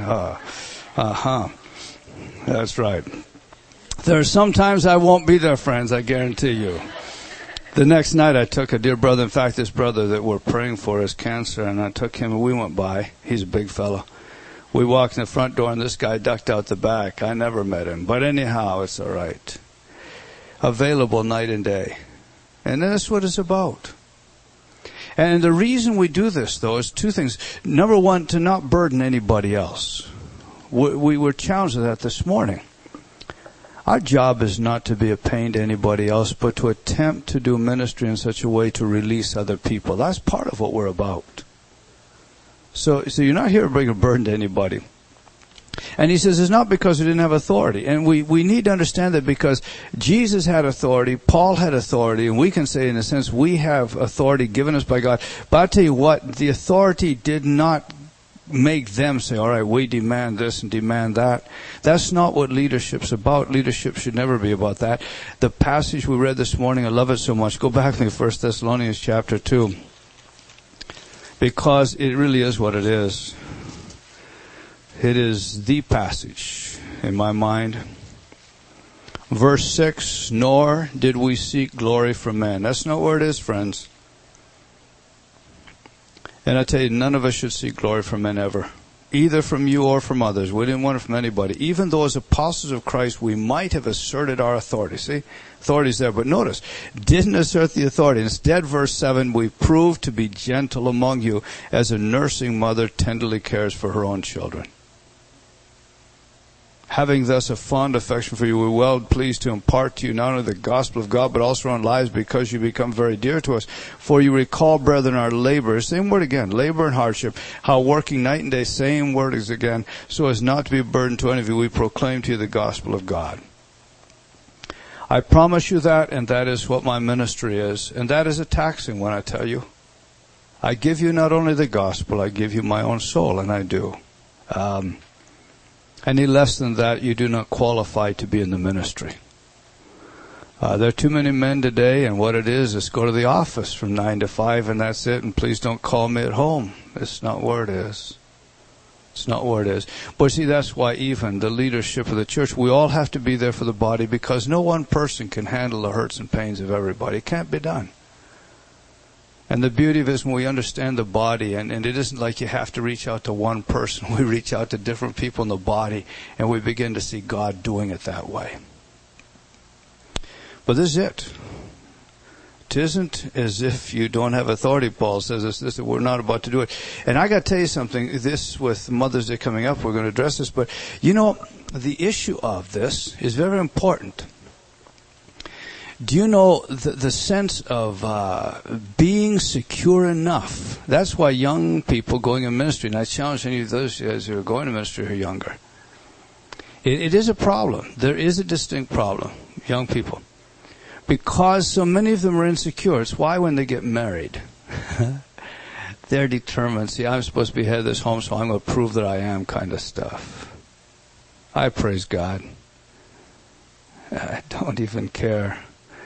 That's right. There are some times I won't be there, friends, I guarantee you. The next night I took a dear brother, in fact, this brother that we're praying for has cancer, and I took him and we went by. He's a big fellow. We walked in the front door and this guy ducked out the back. I never met him, but anyhow, it's all right. Available night and day. And that's what it's about. And the reason we do this, though, is two things. Number one, to not burden anybody else. We were challenged with that this morning. Our job is not to be a pain to anybody else, but to attempt to do ministry in such a way to release other people. That's part of what we're about. So you're not here to bring a burden to anybody. And he says it's not because we didn't have authority. And we need to understand that because Jesus had authority, Paul had authority, and we can say in a sense we have authority given us by God. But I'll tell you what, the authority did not make them say, all right, we demand this and demand that. That's not what leadership's about. Leadership should never be about that. The passage we read this morning, I love it so much. Go back to 1 Thessalonians chapter 2. Because it really is what it is. It is the passage in my mind. Verse 6, nor did we seek glory from men. That's not where it is, friends. And I tell you, none of us should seek glory from men ever. Either from you or from others. We didn't want it from anybody. Even though as apostles of Christ, we might have asserted our authority. See? Authority's there. But notice, didn't assert the authority. Instead, verse 7, we proved to be gentle among you as a nursing mother tenderly cares for her own children. Having thus a fond affection for you, we're well pleased to impart to you not only the gospel of God, but also our own lives, because you become very dear to us. For you recall, brethren, our labor, same word again, labor and hardship, how working night and day, same word is again, so as not to be a burden to any of you, we proclaim to you the gospel of God. I promise you that, and that is what my ministry is, and that is a taxing one, I tell you. I give you not only the gospel, I give you my own soul, and I do. Any less than that, you do not qualify to be in the ministry. There are too many men today, and what it is go to the office from 9 to 5, and that's it, and please don't call me at home. It's not where it is. It's not where it is. But see, that's why even the leadership of the church, we all have to be there for the body, because no one person can handle the hurts and pains of everybody. It can't be done. And the beauty of it is when we understand the body, and it isn't like you have to reach out to one person. We reach out to different people in the body, and we begin to see God doing it that way. But this is it. It isn't as if you don't have authority, Paul says. This we're not about to do it. And I got to tell you something, this with Mother's Day coming up, we're going to address this, but you know, the issue of this is very important. Do you know the sense of being secure enough? That's why young people going in ministry, and I challenge any of those guys who are going to ministry who are younger. It is a problem. There is a distinct problem, young people. Because so many of them are insecure. It's why when they get married, they're determined. See, I'm supposed to be head of this home, so I'm going to prove that I am kind of stuff. I praise God. I don't even care.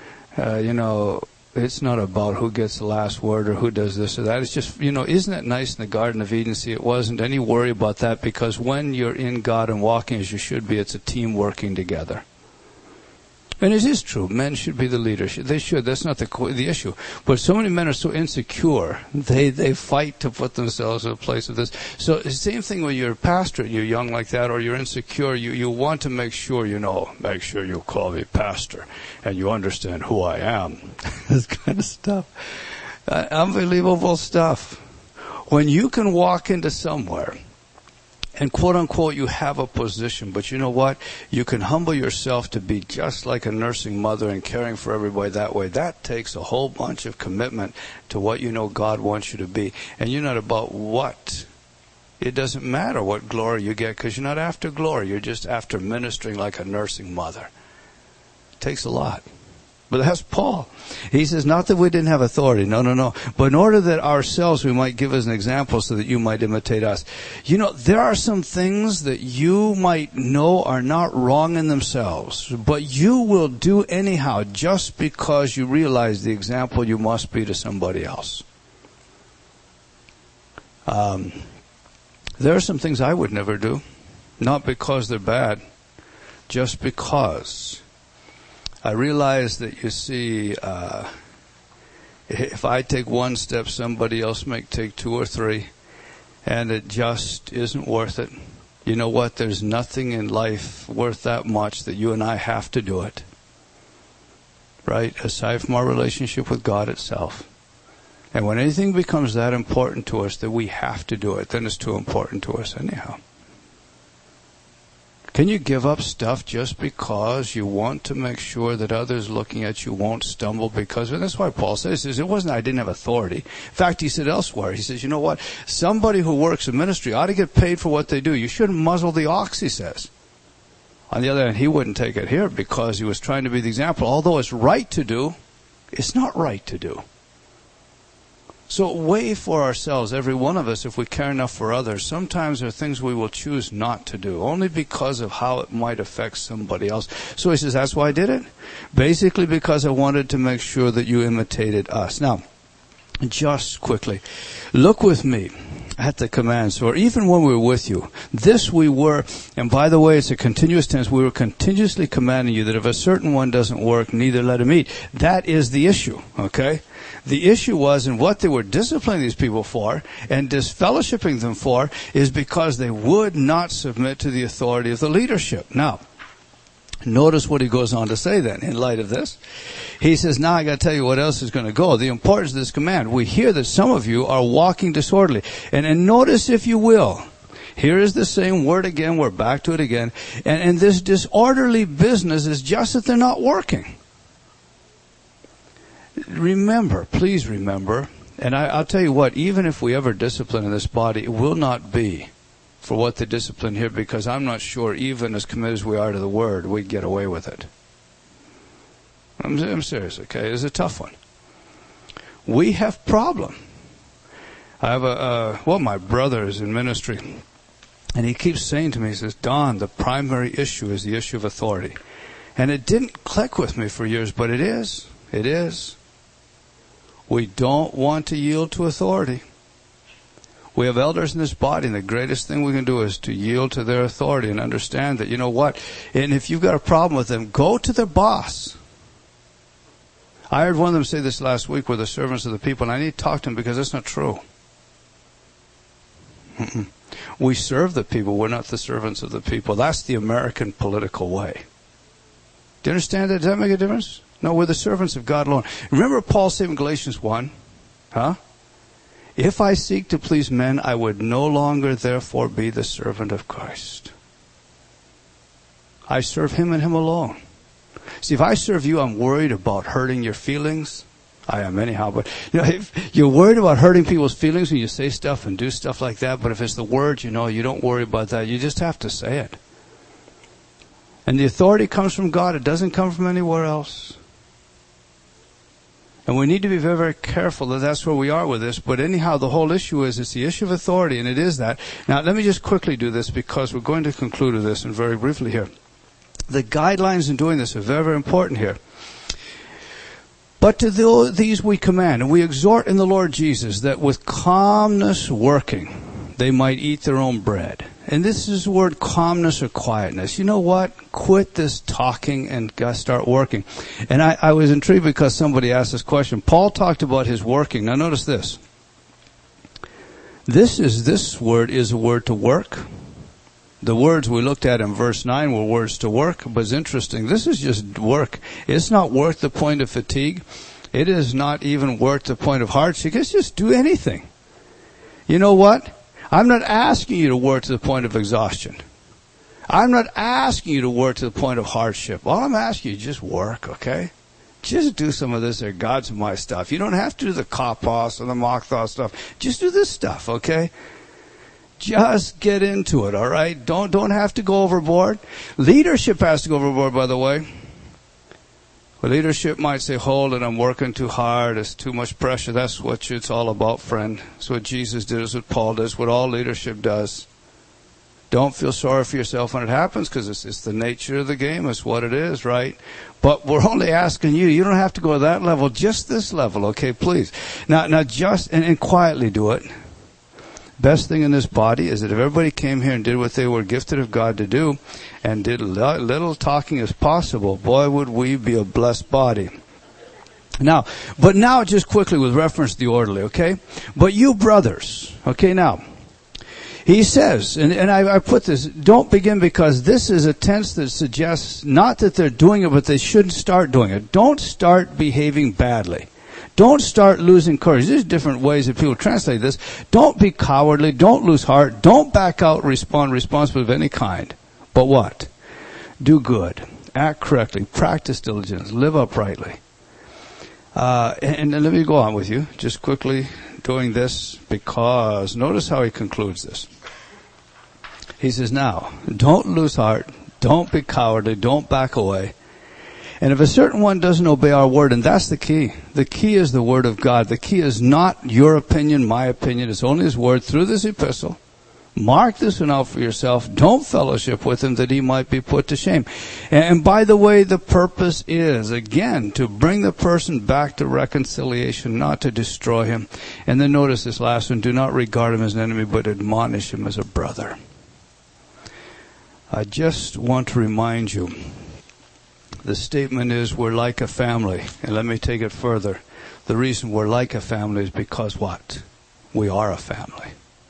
It's not about who gets the last word or who does this or that. It's just, isn't it nice in the Garden of Eden? See, it wasn't any worry about that, because when you're in God and walking as you should be, it's a team working together. And it is true. Men should be the leaders. They should. That's not the issue. But so many men are so insecure. They fight to put themselves in a place of this. So the same thing when you're a pastor and you're young like that, or you're insecure. You want to make sure make sure you call me pastor and you understand who I am. This kind of stuff. Unbelievable stuff. When you can walk into somewhere and quote unquote, you have a position, but you know what? You can humble yourself to be just like a nursing mother and caring for everybody that way. That takes a whole bunch of commitment to what you know God wants you to be. And you're not about what. It doesn't matter what glory you get, because you're not after glory. You're just after ministering like a nursing mother. It takes a lot. But that's Paul. He says, not that we didn't have authority. No. But in order that ourselves we might give as an example so that you might imitate us. There are some things that you might know are not wrong in themselves, but you will do anyhow just because you realize the example you must be to somebody else. There are some things I would never do, not because they're bad, just because. I realize that, you see, If I take one step, somebody else may take 2 or 3, and it just isn't worth it. You know what? There's nothing in life worth that much that you and I have to do it. Right? Aside from our relationship with God itself. And when anything becomes that important to us that we have to do it, then it's too important to us anyhow. Can you give up stuff just because you want to make sure that others looking at you won't stumble? Because, and that's why Paul says, it wasn't I didn't have authority. In fact, he said elsewhere, he says, you know what? Somebody who works in ministry ought to get paid for what they do. You shouldn't muzzle the ox, he says. On the other hand, he wouldn't take it here because he was trying to be the example. Although it's right to do, it's not right to do. So weigh for ourselves, every one of us, if we care enough for others. Sometimes there are things we will choose not to do, only because of how it might affect somebody else. So he says, that's why I did it. Basically because I wanted to make sure that you imitated us. Now, just quickly, look with me at the commands, or even when we were with you. This we were, and by the way, it's a continuous tense, we were continuously commanding you that if a certain one doesn't work, neither let him eat. That is the issue, okay? The issue was, and what they were disciplining these people for and disfellowshipping them for is because they would not submit to the authority of the leadership. Now, notice what he goes on to say then in light of this. He says, now I got to tell you what else is going to go. The importance of this command. We hear that some of you are walking disorderly. And notice, if you will, here is the same word again. We're back to it again. And this disorderly business is just that they're not working. Remember, please remember, and I'll tell you what, even if we ever discipline in this body, it will not be for what the discipline here, because I'm not sure, even as committed as we are to the Word, we'd get away with it. I'm serious, okay? It's a tough one. We have problem. I have my brother is in ministry, and he keeps saying to me, he says, Don, the primary issue is the issue of authority. And it didn't click with me for years, but it is. It is. We don't want to yield to authority. We have elders in this body, and the greatest thing we can do is to yield to their authority and understand that, you know what, and if you've got a problem with them, go to their boss. I heard one of them say this last week, we're the servants of the people, and I need to talk to them because that's not true. We serve the people, we're not the servants of the people. That's the American political way. Do you understand that? Does that make a difference? No, we're the servants of God alone. Remember Paul said in Galatians 1? If I seek to please men, I would no longer therefore be the servant of Christ. I serve him and him alone. See, if I serve you, I'm worried about hurting your feelings. I am anyhow, but if you're worried about hurting people's feelings when you say stuff and do stuff like that, but if it's the word, you don't worry about that. You just have to say it. And the authority comes from God. It doesn't come from anywhere else. And we need to be very, very careful that that's where we are with this. But anyhow, the whole issue is, it's the issue of authority, and it is that. Now, let me just quickly do this because we're going to conclude with this and very briefly here. The guidelines in doing this are very, very important here. But to these we command, and we exhort in the Lord Jesus that with calmness working, they might eat their own bread. And this is the word calmness or quietness. You know what? Quit this talking and start working. And I was intrigued because somebody asked this question. Paul talked about his working. Now notice this. This word is a word to work. The words we looked at in verse 9 were words to work, but it's interesting. This is just work. It's not work to the point of fatigue. It is not even work to the point of hardship. It's just do anything. You know what? I'm not asking you to work to the point of exhaustion. I'm not asking you to work to the point of hardship. All I'm asking you is just work, okay? Just do some of this there God's my stuff. You don't have to do the kopos or the mokthos stuff. Just do this stuff, okay? Just get into it, all right? Don't have to go overboard. Leadership has to go overboard, by the way. Well, leadership might say, hold it, I'm working too hard, it's too much pressure. That's what it's all about, friend. That's what Jesus did, it's what Paul does, what all leadership does. Don't feel sorry for yourself when it happens, because it's the nature of the game. It's what it is, right? But we're only asking you. You don't have to go to that level, just this level, okay, please. Now just, and quietly do it. Best thing in this body is that if everybody came here and did what they were gifted of God to do and did little talking as possible, boy, would we be a blessed body. Now, just quickly with reference to the orderly, okay? But you brothers, okay, now, he says, and I put this, don't begin, because this is a tense that suggests not that they're doing it, but they shouldn't start doing it. Don't start behaving badly. Don't start losing courage. There's different ways that people translate this. Don't be cowardly. Don't lose heart. Don't back out, respond responsibly of any kind. But what? Do good. Act correctly. Practice diligence. Live uprightly. And let me go on with you, just quickly doing this, because notice how he concludes this. He says, now, don't lose heart, don't be cowardly, don't back away. And if a certain one doesn't obey our word, and that's the key is the word of God. The key is not your opinion, my opinion, it's only his word through this epistle. Mark this one out for yourself. Don't fellowship with him that he might be put to shame. And by the way, the purpose is, again, to bring the person back to reconciliation, not to destroy him. And then notice this last one. Do not regard him as an enemy, but admonish him as a brother. I just want to remind you, the statement is we're like a family. And let me take it further. The reason we're like a family is because what? We are a family.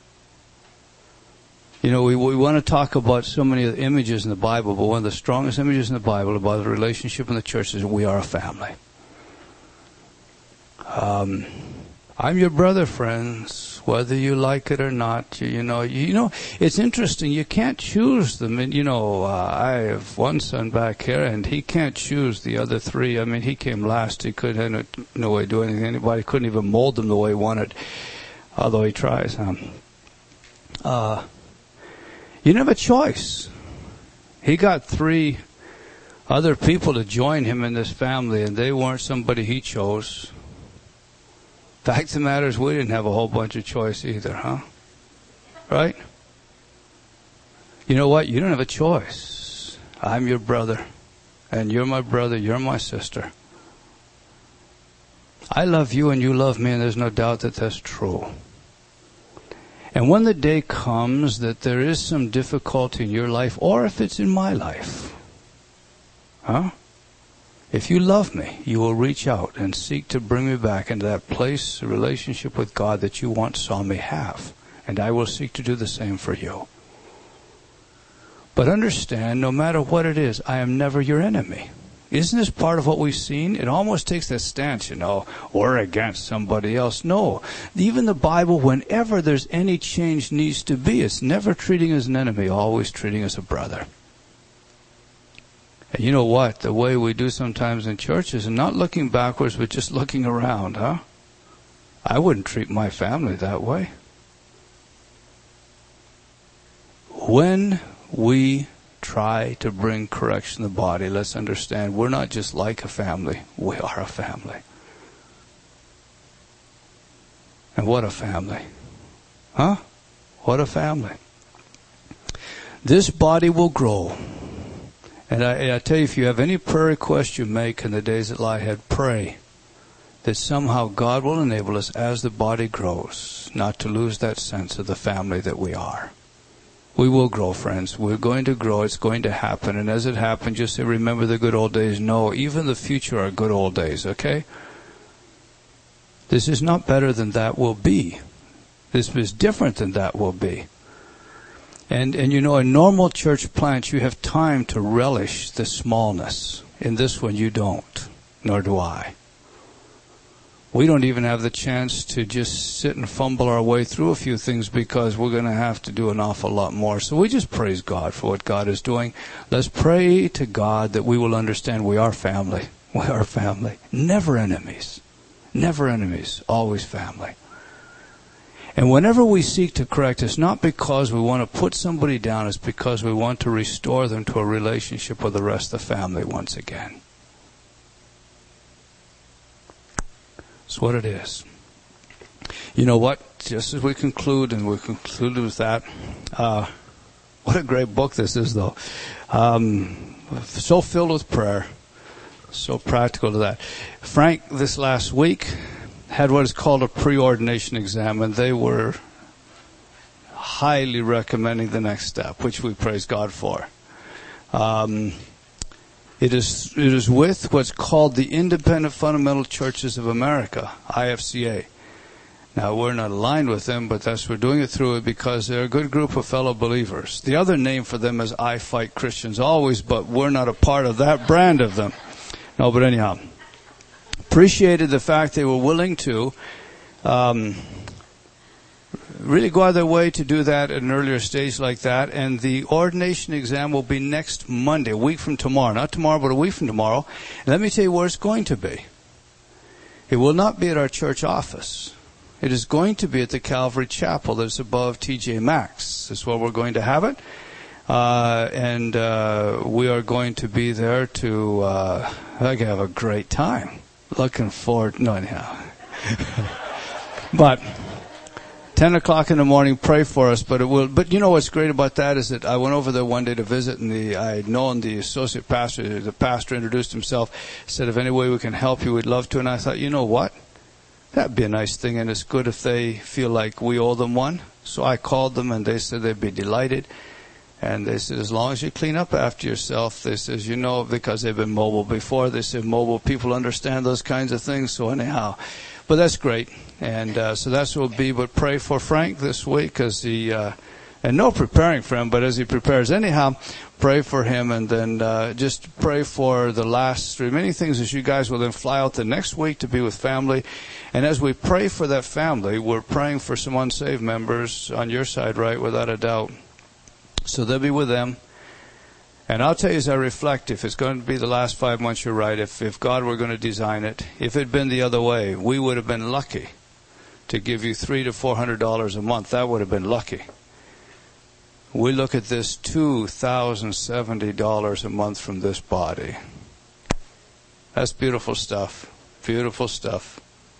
You know, we want to talk about so many of the images in the Bible, but one of the strongest images in the Bible about the relationship in the church is we are a family. I'm your brother, friends, whether you like it or not. You know, it's interesting. You can't choose them. And, I have one son back here, and he can't choose the other three. I mean, he came last. He couldn't, no way do anything. Anybody couldn't even mold them the way he wanted, although he tries. You didn't have a choice. He got 3 other people to join him in this family, and they weren't somebody he chose. Fact of the matter is, we didn't have a whole bunch of choice either, huh? Right? You know what? You don't have a choice. I'm your brother, and you're my brother, you're my sister. I love you and you love me, and there's no doubt that that's true. And when the day comes that there is some difficulty in your life, or if it's in my life, if you love me, you will reach out and seek to bring me back into that place, a relationship with God that you once saw me have. And I will seek to do the same for you. But understand, no matter what it is, I am never your enemy. Isn't this part of what we've seen? It almost takes that stance, we're against somebody else. No. Even the Bible, whenever there's any change needs to be, it's never treating as an enemy, always treating as a brother. And you know what? The way we do sometimes in churches, and not looking backwards, but just looking around, I wouldn't treat my family that way. When we try to bring correction to the body, let's understand we're not just like a family, we are a family. And what a family. What a family. This body will grow. And I tell you, if you have any prayer request you make in the days that lie ahead, pray that somehow God will enable us as the body grows not to lose that sense of the family that we are. We will grow, friends. We're going to grow. It's going to happen. And as it happens, just say, remember the good old days. No, even the future are good old days, okay? This is not better than that will be. This is different than that will be. And in normal church plants, you have time to relish the smallness. In this one, you don't, nor do I. We don't even have the chance to just sit and fumble our way through a few things because we're going to have to do an awful lot more. So we just praise God for what God is doing. Let's pray to God that we will understand we are family. We are family. Never enemies. Never enemies. Always family. And whenever we seek to correct, it's not because we want to put somebody down. It's because we want to restore them to a relationship with the rest of the family once again. That's what it is. You know what? Just as we conclude, and we concluded with that, what a great book this is, though. So filled with prayer. So practical to that. Frank, this last week, had what is called a preordination exam, and they were highly recommending the next step, which we praise God for. It is with what's called the Independent Fundamental Churches of America, IFCA. Now, we're not aligned with them, but we're doing it through it because they're a good group of fellow believers. The other name for them is I Fight Christians Always, but we're not a part of that brand of them. No, but anyhow, appreciated the fact they were willing to really go out of their way to do that at an earlier stage like that. And the ordination exam will be next Monday, a week from tomorrow. Not tomorrow, but a week from tomorrow. And let me tell you where it's going to be. It will not be at our church office. It is going to be at the Calvary Chapel that's above TJ Maxx. That's where we're going to have it. And we are going to be there to have a great time. Looking forward. No, anyhow. But 10 o'clock in the morning, pray for us. But you know what's great about that is that I went over there one day to visit, and I had known the associate pastor. The pastor introduced himself, said, if any way we can help you, we'd love to. And I thought, you know what? That'd be a nice thing, and it's good if they feel like we owe them one. So I called them, and they said they'd be delighted. And they said, as long as you clean up after yourself, they says, because they've been mobile before, they said mobile people understand those kinds of things. So anyhow, but that's great. And so that's what it'll be. But pray for Frank this week as he, and no preparing for him, but as he prepares anyhow, pray for him. And then just pray for the last remaining things as you guys will then fly out the next week to be with family. And as we pray for that family, we're praying for some unsaved members on your side, right, without a doubt. So they'll be with them. And I'll tell you as I reflect, if it's going to be the last 5 months, you're right. If God were going to design it, if it had been the other way, we would have been lucky to give you $300 to $400 a month. That would have been lucky. We look at this $2,070 a month from this body. That's beautiful stuff. Beautiful stuff.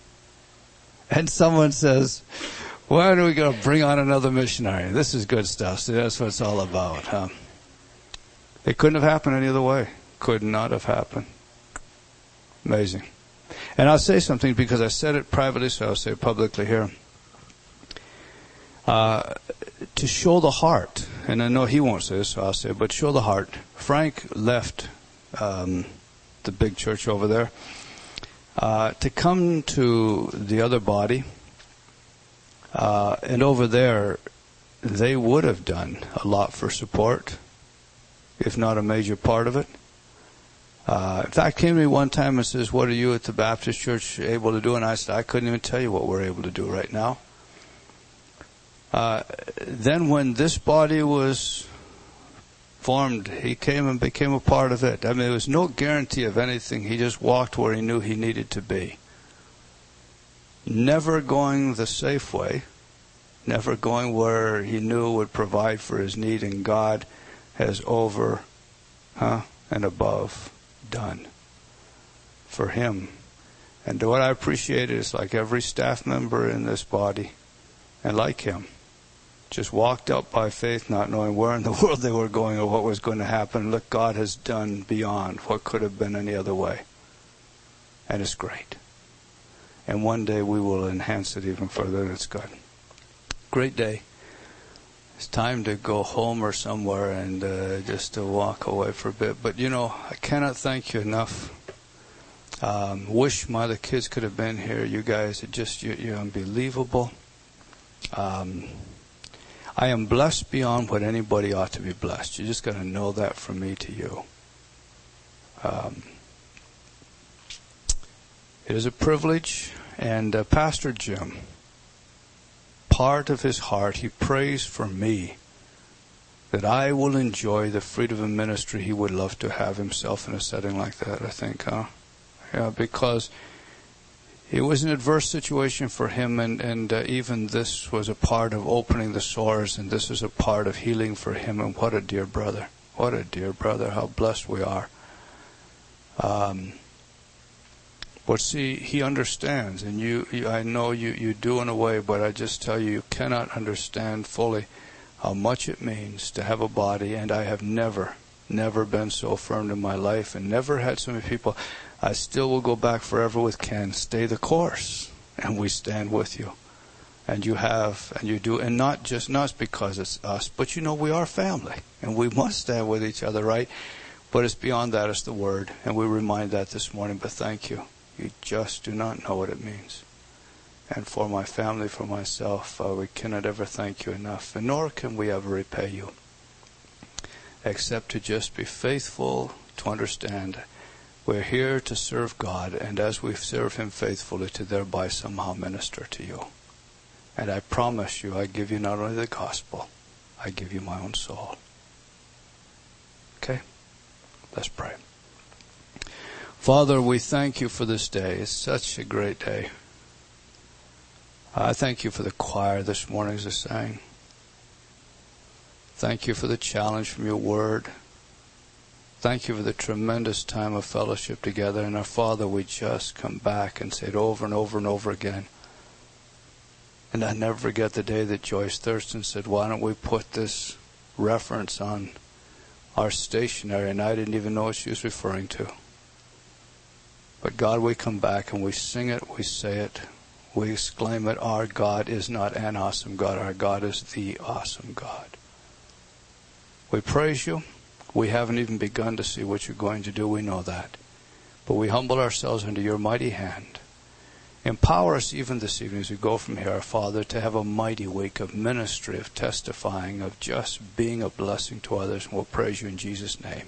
And someone says, when are we going to bring on another missionary? This is good stuff. So that's what it's all about, huh? It couldn't have happened any other way. Could not have happened. Amazing. And I'll say something because I said it privately, so I'll say it publicly here. To show the heart, and I know he won't say this, so I'll say it, but show the heart. Frank left the big church over there to come to the other body. And over there, they would have done a lot for support, if not a major part of it. In fact, came to me one time and says, what are you at the Baptist Church able to do? And I said, I couldn't even tell you what we're able to do right now. Then when this body was formed, he came and became a part of it. I mean, there was no guarantee of anything. He just walked where he knew he needed to be. Never going the safe way, never going where he knew would provide for his need, and God has over and above done for him. And what I appreciate is like every staff member in this body, and like him, just walked up by faith, not knowing where in the world they were going or what was going to happen. Look, God has done beyond what could have been any other way. And it's great. And one day we will enhance it even further, and it's good. Great day. It's time to go home or somewhere and just to walk away for a bit. But, I cannot thank you enough. Wish my other kids could have been here. You guys are just, you're unbelievable. I am blessed beyond what anybody ought to be blessed. You just got to know that from me to you. It is a privilege, and Pastor Jim, part of his heart, he prays for me that I will enjoy the freedom of ministry he would love to have himself in a setting like that, I think, huh? Yeah, because it was an adverse situation for him, and even this was a part of opening the sores, and this is a part of healing for him, and what a dear brother. What a dear brother, how blessed we are. But see, he understands, and I know you do in a way, but I just tell you cannot understand fully how much it means to have a body, and I have never been so affirmed in my life, and never had so many people. I still will go back forever with Ken, stay the course, and we stand with you. And you have, and you do, and not because it's us, but we are family, and we must stand with each other, right? But it's beyond that, it's the Word. And we remind that this morning, but thank you. You just do not know what it means. And for my family, for myself, we cannot ever thank you enough. And nor can we ever repay you. Except to just be faithful, to understand we're here to serve God, and as we serve Him faithfully, to thereby somehow minister to you. And I promise you, I give you not only the gospel, I give you my own soul. Okay? Let's pray. Father, we thank you for this day. It's such a great day. I thank you for the choir this morning as they sang. Thank you for the challenge from your word. Thank you for the tremendous time of fellowship together. And our Father, we just come back and say it over and over and over again. And I never forget the day that Joyce Thurston said, why don't we put this reference on our stationery? And I didn't even know what she was referring to. But God, we come back and we sing it, we say it, we exclaim it. Our God is not an awesome God. Our God is the awesome God. We praise you. We haven't even begun to see what you're going to do. We know that. But we humble ourselves under your mighty hand. Empower us even this evening as we go from here, our Father, to have a mighty week of ministry, of testifying, of just being a blessing to others. And we'll praise you in Jesus' name.